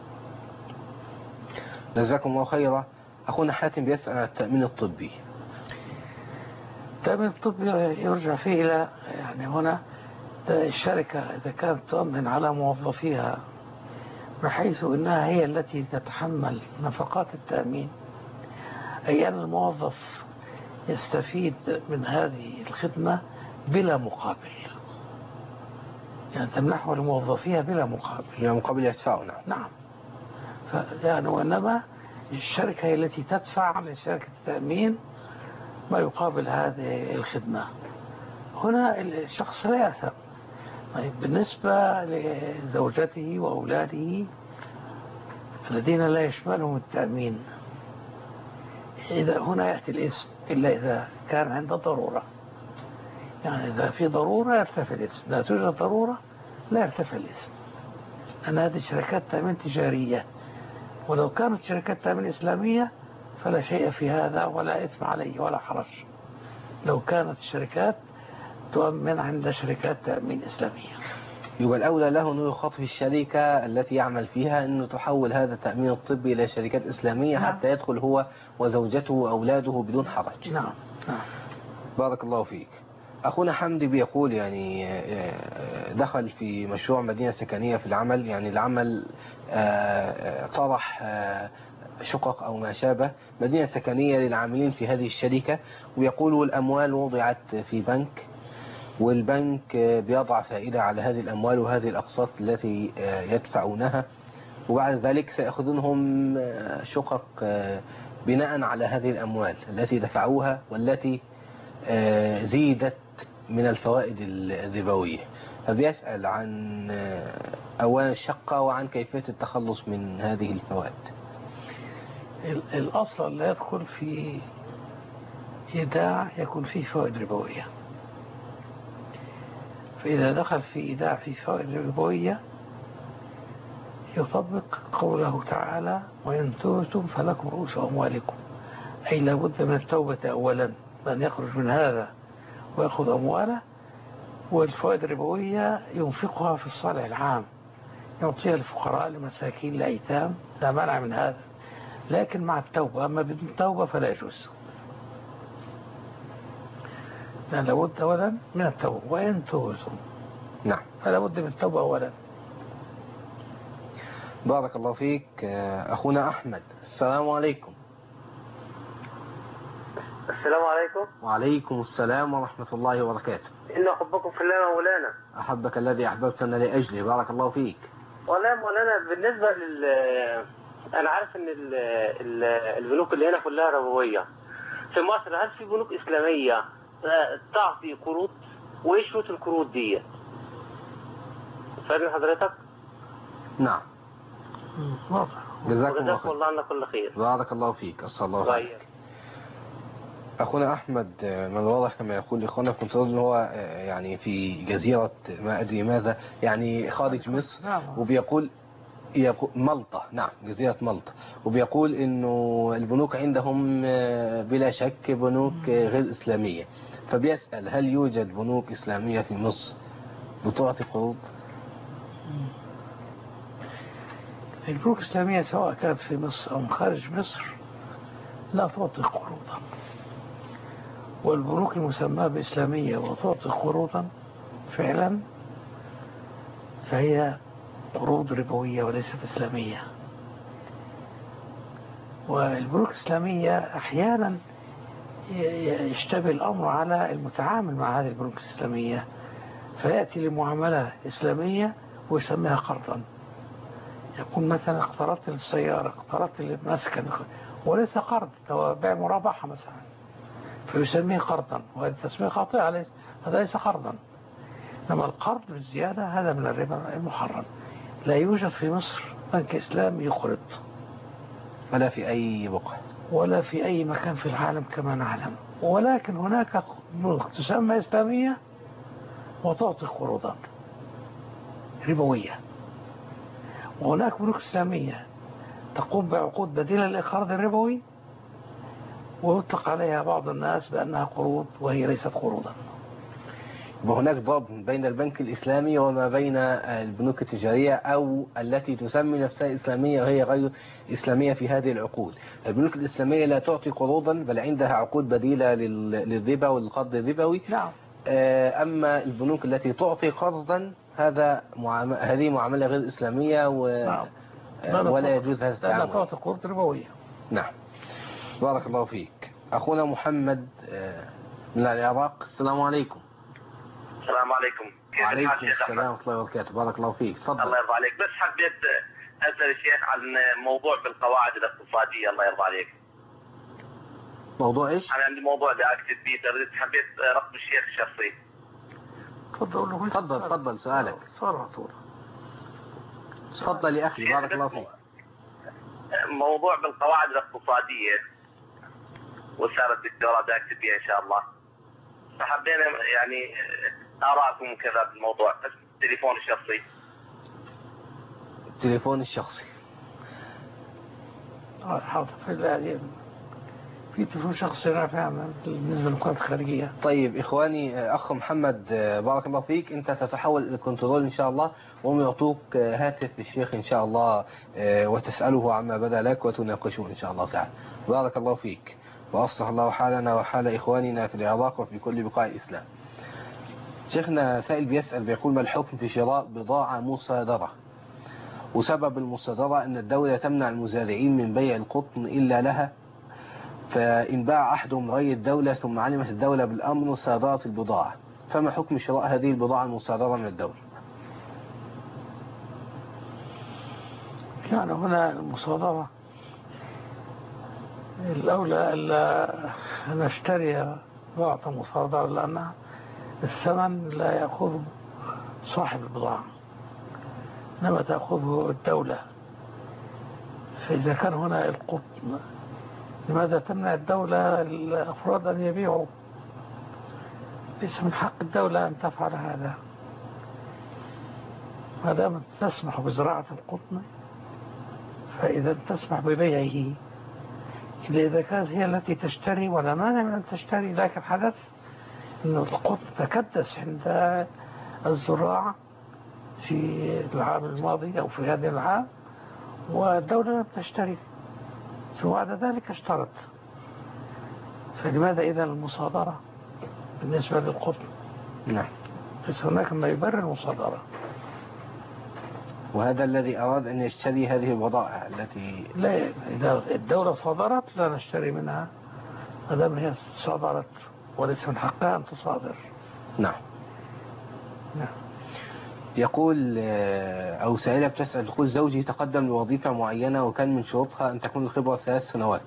Speaker 2: جزاكم الله خيرا. أخونا حاتم بيسأل عن التأمين الطبي.
Speaker 3: التأمين الطبي يرجع فيه إلى يعني هنا الشركة إذا كانت تؤمن على موظفيها بحيث أنها هي التي تتحمل نفقات التأمين، أي أن الموظف يستفيد من هذه الخدمة بلا مقابل، يعني تمنحه لموظفيها بلا مقابل.
Speaker 2: بلا مقابل يدفعه. نعم.
Speaker 3: نعم. يعني وإنما الشركة هي التي تدفع لشركة التأمين ما يقابل هذه الخدمة. هنا الشخص لا يأثم. بالنسبة لزوجته وأولاده الذين لا يشملهم التأمين، إذا هنا يأتي الاسم إلا إذا كان عند ضرورة، يعني إذا في ضرورة يرتفع الاسم، لا توجد ضرورة لا يرتفع الاسم، لأن هذه شركات تأمين تجارية، ولو كانت شركات تأمين إسلامية فلا شيء في هذا ولا إثم عليه ولا حرج، لو كانت الشركات تؤمن عند شركات تأمين إسلامية.
Speaker 2: يبقى الأولى له أنه يخاطب الشركة التي يعمل فيها أنه تحول هذا التأمين الطبي إلى شركات إسلامية. نعم. حتى يدخل هو وزوجته وأولاده بدون حرج.
Speaker 3: نعم. نعم.
Speaker 2: بارك الله فيك. أخونا حمدي بيقول يعني دخل في مشروع مدينة سكنية في العمل، يعني العمل طرح شقق أو ما شابه مدينة سكنية للعاملين في هذه الشركة، ويقولوا الأموال وضعت في بنك والبنك بيضع فائدة على هذه الأموال وهذه الأقساط التي يدفعونها، وبعد ذلك سيأخذونهم شقق بناء على هذه الأموال التي دفعوها والتي زيدت من الفوائد الربوية. فبيسأل عن أولا الشقة وعن كيفية التخلص من هذه الفوائد.
Speaker 3: الأصل لا يدخل في إيداع يكون فيه فوائد ربوية، فإذا دخل في إيداع في فوائد ربوية يطبق قوله تعالى وإن تبتم فلكم رؤوس أموالكم، أي لابد من التوبة أولا بأن يخرج من هذا ويأخذ أمواله، والفوائد الربوية ينفقها في الصالح العام، يعطيها للفقراء للمساكين لأيتام، لا مانع من هذا، لكن مع التوبة. أما بدون توبة فلا يجوز، لأن لابد أولا من التوبة وإن تبتم.
Speaker 2: نعم،
Speaker 3: فلا بد من التوبة أولا.
Speaker 2: بارك الله فيك. أخونا أحمد، السلام عليكم.
Speaker 18: السلام عليكم.
Speaker 2: وعليكم السلام ورحمة الله وبركاته.
Speaker 18: إن أحبكم في الله مولانا.
Speaker 2: أحبك الذي أحببتنا لأجله، بارك الله فيك.
Speaker 18: والله مولانا بالنسبة لل أنا عارف إن ال... ال... البنوك اللي هنا كلها ربوية في مصر، هل في بنوك إسلامية تعطي قروض؟ وإيش شروط القروض دي؟ فاهم حضرتك؟
Speaker 2: نعم.
Speaker 3: واضح.
Speaker 2: جزاكم الله خير.
Speaker 18: الله عنا كل خير.
Speaker 2: بارك الله فيك. أسأل الله عليك. أخونا أحمد، من الواضح كما يقول إخوانا كنت أظن هو يعني في جزيرة ما أدري ماذا، يعني خارج مصر، وبيقول يقول مالطا. نعم، جزيرة مالطا. وبيقول إنه البنوك عندهم بلا شك بنوك غير إسلامية، فبيسأل هل يوجد بنوك إسلامية في مصر بتعطي قروض؟
Speaker 3: البنوك الإسلامية سواء كانت في مصر أو خارج مصر لا تعطي قروضا، والبنوك المسماة بإسلامية وتعطي قروضا فعلا فهي قروض ربوية وليست إسلامية. والبنوك الإسلامية أحيانا يشتبه الأمر على المتعامل مع هذه البنوك الإسلامية، فيأتي لمعاملة إسلامية ويسميها قرضا، يكون مثلا اقترضت للسيارة، اقترضت للمسكن، وليس قرض، بيع مرابحة مثلا، فيسميه قرضا، وهذه تسمية خاطئة، هذا ليس قرضا. إنما القرض بالزيادة هذا من الربا المحرم. لا يوجد في مصر بنك إسلامي يقرض،
Speaker 2: ولا في أي بقعة،
Speaker 3: ولا في أي مكان في العالم كما نعلم، ولكن هناك بنوك تسمى إسلامية وتعطي قروضا ربوية، وهناك بنوك إسلامية تقوم بعقود بديلة للإقراض الربوي ويطلق عليها بعض الناس بأنها قروض وهي ليست قروضا.
Speaker 2: وهناك ضرب بين البنك الإسلامي وما بين البنوك التجارية أو التي تسمي نفسها إسلامية وهي غير إسلامية في هذه العقود. البنوك الإسلامية لا تعطي قروضا بل عندها عقود بديلة للربا والقرض الربوي.
Speaker 3: نعم.
Speaker 2: أما البنوك التي تعطي قرضا هذا معاملة هذه معاملة غير إسلامية و...
Speaker 3: نعم.
Speaker 2: ولا يجوز هذا التعامل.
Speaker 3: لا تعطي قروض ربوية.
Speaker 2: نعم. بارك الله فيك. أخونا محمد من العراق، السلام عليكم.
Speaker 19: السلام عليكم. كيف
Speaker 2: وعليكم
Speaker 19: الحال شيخ
Speaker 2: السلام ورحمة الله وبركاته. بارك الله فيك. تفضل.
Speaker 19: الله يرضى عليك. بس حبيت أسأل الشيخ عن موضوع بالقواعد الاقتصادية. الله يرضى عليك.
Speaker 2: موضوع إيش؟
Speaker 19: أنا عندي موضوع بدي أكتب فيه، حبيت رقم الشيخ الشخصي.
Speaker 3: تفضل.
Speaker 2: تفضل تفضل سؤالك.
Speaker 3: تفضل
Speaker 2: تفضل يا أخي. بارك الله فيك.
Speaker 19: موضوع بالقواعد الاقتصادية وسارة الدكتوراه بدي أكتب فيها إن شاء الله، فحبينا يعني آراءكم وكذا بالموضوع. بس التليفون الشخصي.
Speaker 2: التليفون الشخصي.
Speaker 3: حاضر. في في تليفون شخصي رافع بالنسبة للمكالمات الخارجية.
Speaker 2: طيب إخواني، أخ محمد بارك الله فيك، أنت تتحول إلى الكنترول إن شاء الله، وهم يعطوك هاتف الشيخ إن شاء الله وتسأله عما بدا لك وتناقشون إن شاء الله تعالى. بارك الله فيك، وأصلح الله حالنا وحال إخواننا في العراق وفي كل بقاع الإسلام. شيخنا سائل بيسأل بيقول ما الحكم في شراء بضاعة مصادرة، وسبب المصادرة أن الدولة تمنع المزارعين من بيع القطن إلا لها، فإن باع أحدهم غير الدولة ثم علمت الدولة بالأمر صادرت البضاعة، فما حكم شراء هذه البضاعة المصادرة من الدولة؟
Speaker 3: يعني هنا المصادرة الأولى ألا نشتري بضاعة مصادرة، لأن الثمن لا يأخذ صاحب البضاعة إنما تأخذه الدولة. فإذا كان هنا القطن، لماذا تمنع الدولة الأفراد أن يبيعوا؟ ليس من حق الدولة أن تفعل هذا ما دام تسمح بزراعة القطن، فإذا تسمح ببيعه إلا إذا كانت هي التي تشتري، ولا مانع من أن تشتري. لكن حدث أن القطن تكدس عند الزراعة في العام الماضي أو في هذا العام، والدولة لم تشتري، ثم بعد ذلك اشترت. فلماذا إذا المصادرة بالنسبة للقطن؟
Speaker 2: نعم.
Speaker 3: ليس هناك ما يبرر المصادرة.
Speaker 2: وهذا الذي أراد أن يشتري هذه البضائع التي
Speaker 3: لا، إذا الدولة صادرت لا نشتري منها ما دام هي صادرت، وليس من حقها أن تصادر.
Speaker 2: نعم.
Speaker 3: نعم.
Speaker 2: يقول أو سائلة بتسأل، تقول زوجي تقدم لوظيفة معينة وكان من شروطها أن تكون الخبرة ثلاث سنوات،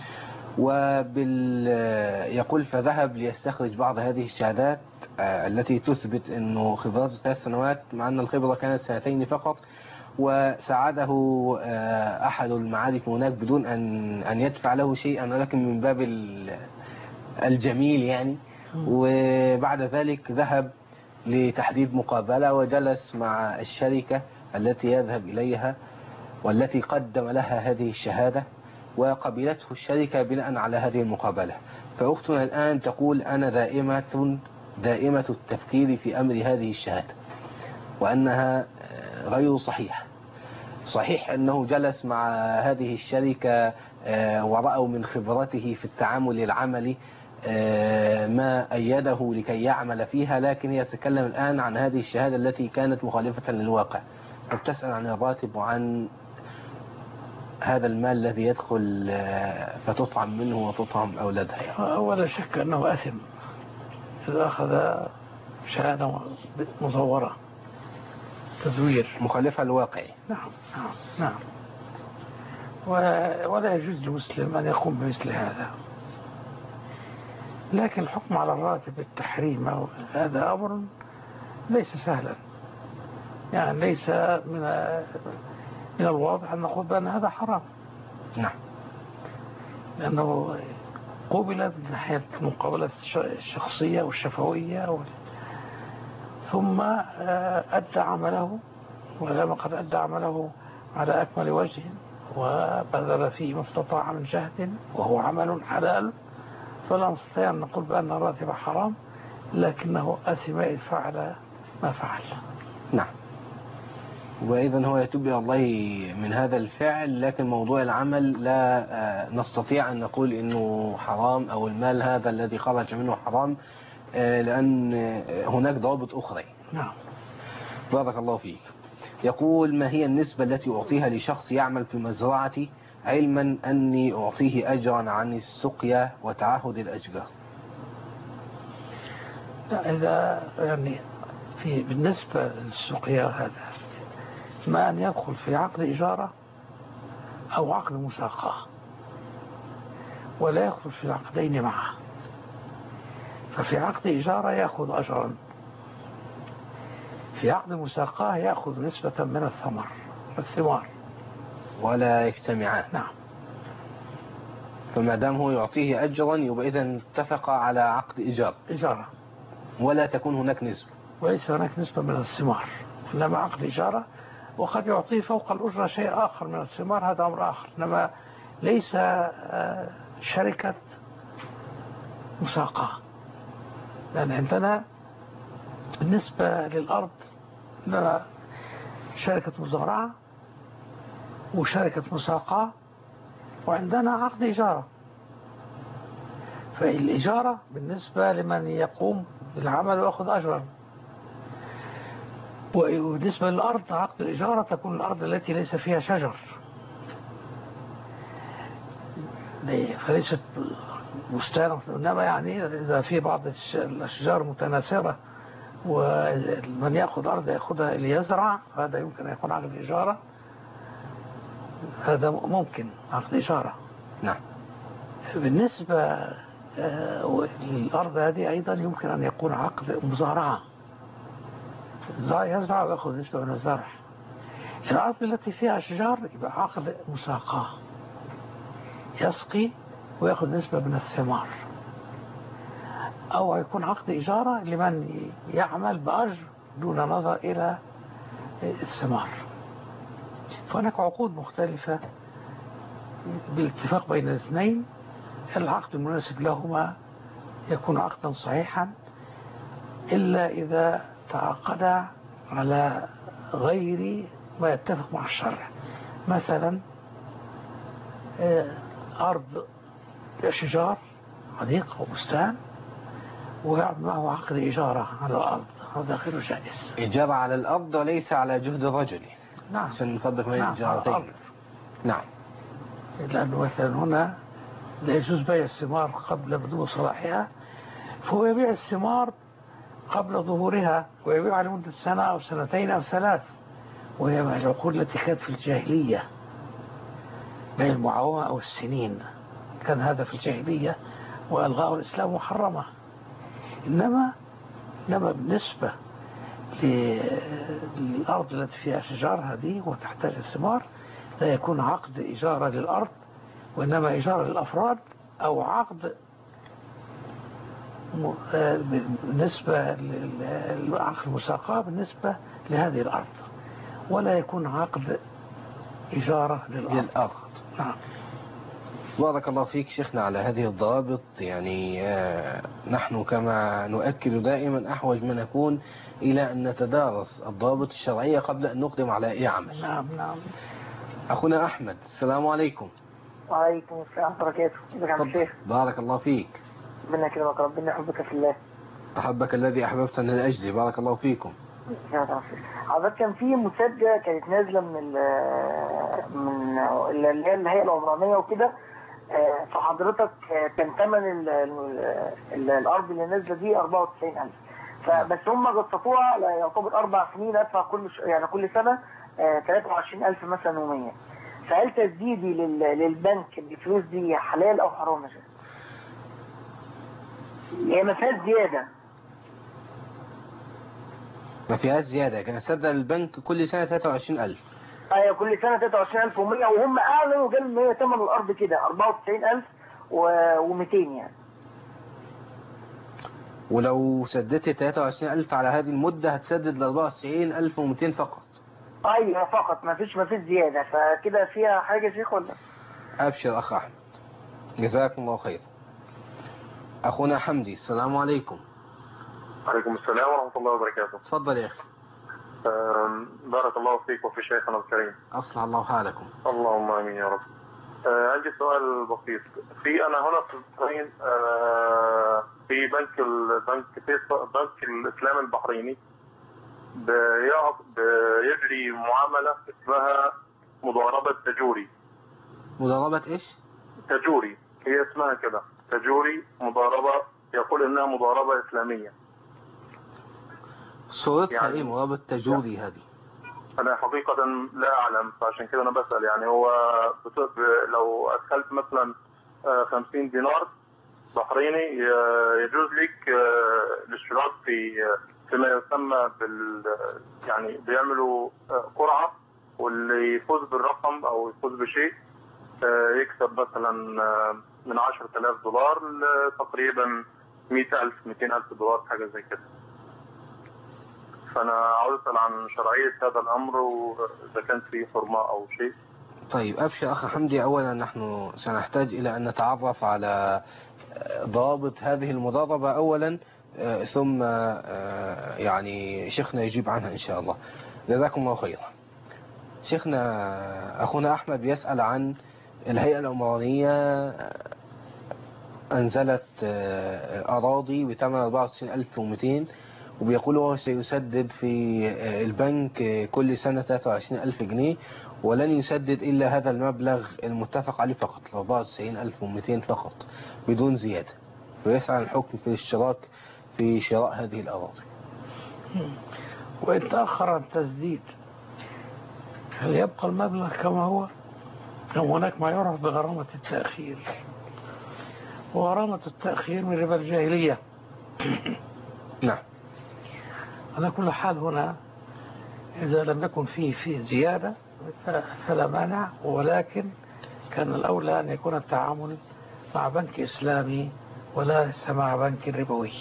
Speaker 2: وبال يقول فذهب ليستخرج بعض هذه الشهادات التي تثبت أنه خبراته ثلاث سنوات مع أن الخبرة كانت سنتين فقط، وساعده أحد المعارف هناك بدون أن أن يدفع له شيئا، ولكن من باب الجميل يعني. وبعد ذلك ذهب لتحديد مقابلة وجلس مع الشركة التي يذهب إليها والتي قدم لها هذه الشهادة، وقبلته الشركة بناء على هذه المقابلة. فأختنا الآن تقول أنا دائمة دائمة التفكير في أمر هذه الشهادة وأنها غير صحيحة. صحيح أنه جلس مع هذه الشركة ورأوا من خبرته في التعامل العملي ما أيده لكي يعمل فيها، لكن هي تتكلم الآن عن هذه الشهادة التي كانت مخالفة للواقع، فبتسأل عن الراتب وعن هذا المال الذي يدخل فتطعم منه وتطعم أولادها.
Speaker 3: ولا شك أنه أثم إذا أخذ شهادة مزورة تزوير
Speaker 2: مخالفة للواقع.
Speaker 3: نعم نعم نعم. ولا يجوز لمسلم أن يقوم بمثل هذا. لكن الحكم على الراتب التحريم هذا أمر ليس سهلا، يعني ليس من من الواضح أن نقول بأن هذا حرام.
Speaker 2: نعم.
Speaker 3: لأنه قبلت من ناحية المقابلة الشخصية والشفوية، ثم أدى عمله، ولما قد أدى عمله على أكمل وجه وبذل فيه ما استطاع من جهد وهو عمل حلال، فلا نستطيع أن نقول بأن الراتب حرام، لكنه أثم إذ فعل ما فعل.
Speaker 2: نعم. وإذا هو يتوب إلى الله من هذا الفعل، لكن موضوع العمل لا نستطيع أن نقول إنه حرام أو المال هذا الذي خرج منه حرام، لأن هناك ضوابط أخرى.
Speaker 3: نعم.
Speaker 2: بارك الله فيك. يقول ما هي النسبة التي أعطيها لشخص يعمل في مزرعتي علما أني أعطيه أجرا عن السقيا وتعهد الأشجار؟
Speaker 3: لا، إذا يعني في بالنسبة للسقيا هذا ما أن يدخل في عقد إجارة أو عقد مساقة، ولا يدخل في العقدين معه. ففي عقد إجارة يأخذ أجرا، في عقد مساقة يأخذ نسبة من الثمر الثمار
Speaker 2: ولا يجتمعان.
Speaker 3: نعم.
Speaker 2: فما دام هو يعطيه أجرا يبقى إذا اتفق على عقد إجارة
Speaker 3: إجارة
Speaker 2: ولا تكون هناك نسبة،
Speaker 3: وليس هناك نسبة من الثمار، إنما عقد إجارة، وقد يعطيه فوق الأجرة شيء آخر من الثمار، هذا أمر آخر، إنما ليس شركة مساقة. لأن عندنا بالنسبة للأرض لنا شركة مزارعة وشركة مساقة، وعندنا عقد إجارة. فالإجارة بالنسبة لمن يقوم بالعمل ويأخذ أجرا، وبالنسبة للأرض عقد الإجارة تكون الأرض التي ليس فيها شجر، فليست بستان، إنما يعني إذا في بعض الأشجار متناثرة ومن يأخذ أرض يأخذها ليزرع، هذا يمكن أن يكون عقد إجارة، هذا ممكن عقد إجارة.
Speaker 2: نعم.
Speaker 3: بالنسبة للأرض هذه أيضا يمكن أن يكون عقد مزارعة، يزرع ويأخذ نسبة من الزرع. الأرض التي فيها أشجار يبقى عقد مساقاة، يسقي ويأخذ نسبة من الثمار. أو يكون عقد إجارة لمن يعمل بأجر دون نظر إلى الثمار. فهناك عقود مختلفة بالاتفاق بين الاثنين، العقد المناسب لهما يكون عقدا صحيحا إلا إذا تعاقدا على غير ما يتفق مع الشرع. مثلا أرض شجار حديقة أو بستان ويعمل معه عقد إجارة على الأرض، هذا غير جائز.
Speaker 2: إجارة على الأرض وليس على جهد الرجل.
Speaker 3: نعم.
Speaker 2: عشان نفضل من
Speaker 3: نعم.
Speaker 2: الإجارتين. نعم.
Speaker 3: لأنه مثلا هنا لا يجوز بيع الثمار قبل بدو صلاحها، فهو يبيع الثمار قبل ظهورها ويبيعها لمدة سنة أو سنتين أو ثلاث، وهي من العقود التي كانت في الجاهلية، بيع المعاومة أو السنين، كان هذا في الجاهلية وألغاه الإسلام محرمة. إنما إنما بالنسبة للأرض التي فيها شجار هذه وتحتاج الثمار لا يكون عقد إجارة للأرض، وإنما إجارة للأفراد أو عقد بالنسبة لعقد المساقاة بالنسبة لهذه الأرض، ولا يكون عقد إجارة للأرض.
Speaker 2: للأرض.
Speaker 3: نعم.
Speaker 2: بارك الله فيك شيخنا على هذه الضوابط. يعني آه نحن كما نؤكد دائما أحوج ما نكون إلى أن نتدارس الضوابط الشرعية قبل أن نقدم على أي عمل.
Speaker 3: نعم نعم.
Speaker 2: أخونا أحمد، السلام عليكم.
Speaker 20: وعليكم السلام ورحمة الله وبركاته. شيخ
Speaker 2: بارك الله فيك.
Speaker 20: ربنا يكرمك، ربنا يحبك في الله.
Speaker 2: أحبك الذي أحببتني لأجلي. بارك الله فيكم.
Speaker 20: حضرتك كان في مسجة كانت نازلة من ال من اللي هي الهيئة العمرانية وكده، فحضرتك كان ثمن الأرض اللي نازلة دي أربعة وتسعين ألف، فبس هم قسطوها يعتبر أربع سنين أدفع كل يعني كل سنة ثلاثة وعشرين ألف مثلا ومية. فهل تسديدي للبنك بالفلوس دي حلال أو حرام يا شيخ؟ هي ما فيهاش زيادة.
Speaker 2: ما فيهاش زيادة، كان سدد البنك كل سنة ثلاثة وعشرين ألف.
Speaker 20: ايوه كل سنة ثلاثة وعشرين ألف ومية، وهم اعلنوا قالوا ان هي ثمن الارض كده أربعة وتسعين ألف ومئتين يعني.
Speaker 2: ولو سددت ثلاثة وعشرين ألف على هذه المدة هتسدد ل أربعة وتسعين ألف ومئتين فقط.
Speaker 20: ايوه فقط، ما فيش ما فيش زيادة، فكده فيها حاجة يا شيخ ولا؟
Speaker 2: ابشر اخ احمد، جزاكم الله خير. اخونا حمدي، السلام عليكم.
Speaker 9: عليكم السلام ورحمة الله وبركاته.
Speaker 2: تفضل يا اخي.
Speaker 9: بارك الله فيك وفي شيخنا الكريم.
Speaker 2: أصلح الله حالكم.
Speaker 9: اللهم آمين يا رب. عندي سؤال بسيط. في أنا هنا في البحرين في بنك البنك بنك الإسلام البحريني بيجري معاملة اسمها مضاربة تجوري.
Speaker 2: مضاربة إيش؟
Speaker 9: تجوري، هي اسمها كده تجوري مضاربة، يقول إنها مضاربة إسلامية.
Speaker 2: صورتها يعني ايه مضاربة تجوري هذه؟
Speaker 9: انا حقيقة لا اعلم، فعشان كده انا بسأل. يعني هو لو ادخلت مثلا خمسين دينار بحريني يجوز لك الاشتراك في فيما يسمى بال يعني بيعملوا قرعة، واللي يفوز بالرقم او يفوز بشيء يكسب مثلا من عشرة آلاف دولار تقريبا مئة ألف مئتين ألف دولار، حاجة زي كده. فأنا عاوز أسأل عن شرعية هذا الأمر وإذا كان فيه حرمة أو شيء.
Speaker 2: طيب أبشر أخ حمدي، أولا نحن سنحتاج إلى أن نتعرف على ضابط هذه المضاربة أولا، ثم يعني شيخنا يجيب عنها إن شاء الله. جزاكم الله خيرا. شيخنا أخونا أحمد بيسأل عن الهيئة العمرانية أنزلت أراضي بثمن أربعة وتسعين ألف ومئتين، وبيقول هو سيسدد في البنك كل سنة ثلاثة وعشرين ألف جنيه، ولن يسدد إلا هذا المبلغ المتفق عليه فقط أربعة وتسعين ألف ومئتين فقط بدون زيادة، ويسعى الحكم في الاشتراك في شراء هذه الأراضي.
Speaker 3: وإن تأخر عن تسديد هل يبقى المبلغ كما هو؟ أو هناك ما يعرف بغرامة التأخير، وغرامة التأخير من ربا الجاهلية.
Speaker 2: نعم.
Speaker 3: على كل حال هنا إذا لم يكن فيه فيه زيادة فلا مانع، ولكن كان الأولى أن يكون التعامل مع بنك إسلامي وليس مع بنك ربوي.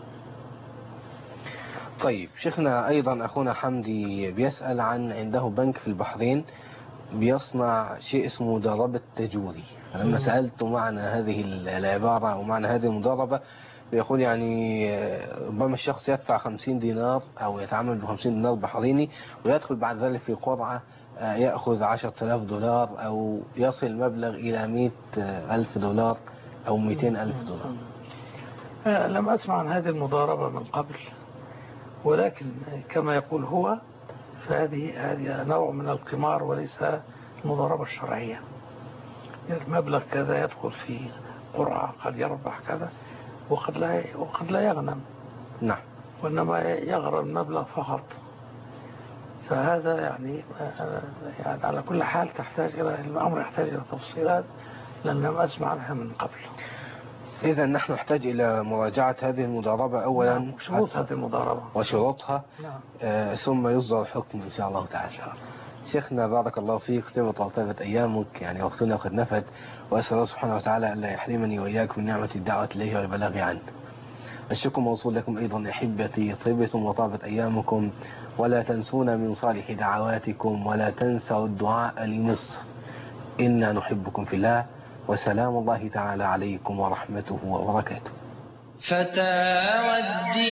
Speaker 2: طيب شيخنا، أيضا أخونا حمدي بيسأل عن عنده بنك في البحرين بيصنع شيء اسمه مضاربة تجوري. فلما سألت معنى هذه العبارة أو معنى هذه المضاربة بيقول يعني ربما الشخص يدفع خمسين دينار أو يتعامل بخمسين دينار بحريني ويدخل بعد ذلك في قرعة يأخذ عشرة آلاف دولار أو يصل المبلغ إلى مئة ألف دولار أو مئتين ألف دولار.
Speaker 3: لم أسمع عن هذه المضاربة من قبل، ولكن كما يقول هو فهذه هذه نوع من القمار وليس المضاربة الشرعية. المبلغ كذا يدخل في قرعة، قد يربح كذا وقد لا وقد لا يغنم.
Speaker 2: نعم.
Speaker 3: وإنما يغرم المبلغ فقط. فهذا يعني يعني على كل حال تحتاج إلى الأمر يحتاج إلى تفصيلات لأن لم أسمع عنها من قبل.
Speaker 2: إذا نحن نحتاج إلى مراجعة هذه المضاربة أولا.
Speaker 3: نعم. شروط هذه المضاربة
Speaker 2: وشروطها.
Speaker 3: نعم.
Speaker 2: آه ثم يصدر الحكم إن شاء الله تعالى. شيخنا بارك الله فيك، طيبت وطيبت أيامك، يعني وقتنا قد نفد، وأسأل الله سبحانه وتعالى ألا يحرمني وإياك من نعمة الدعوة إليه والبلاغ عنه. الشكر موصول لكم أيضا أحبتي، طيبتم وطابت أيامكم، ولا تنسونا من صالح دعواتكم، ولا تنسوا الدعاء لمصر، إنا نحبكم في الله، وسلام الله تعالى عليكم ورحمته وبركاته.
Speaker 1: فتاوى الدين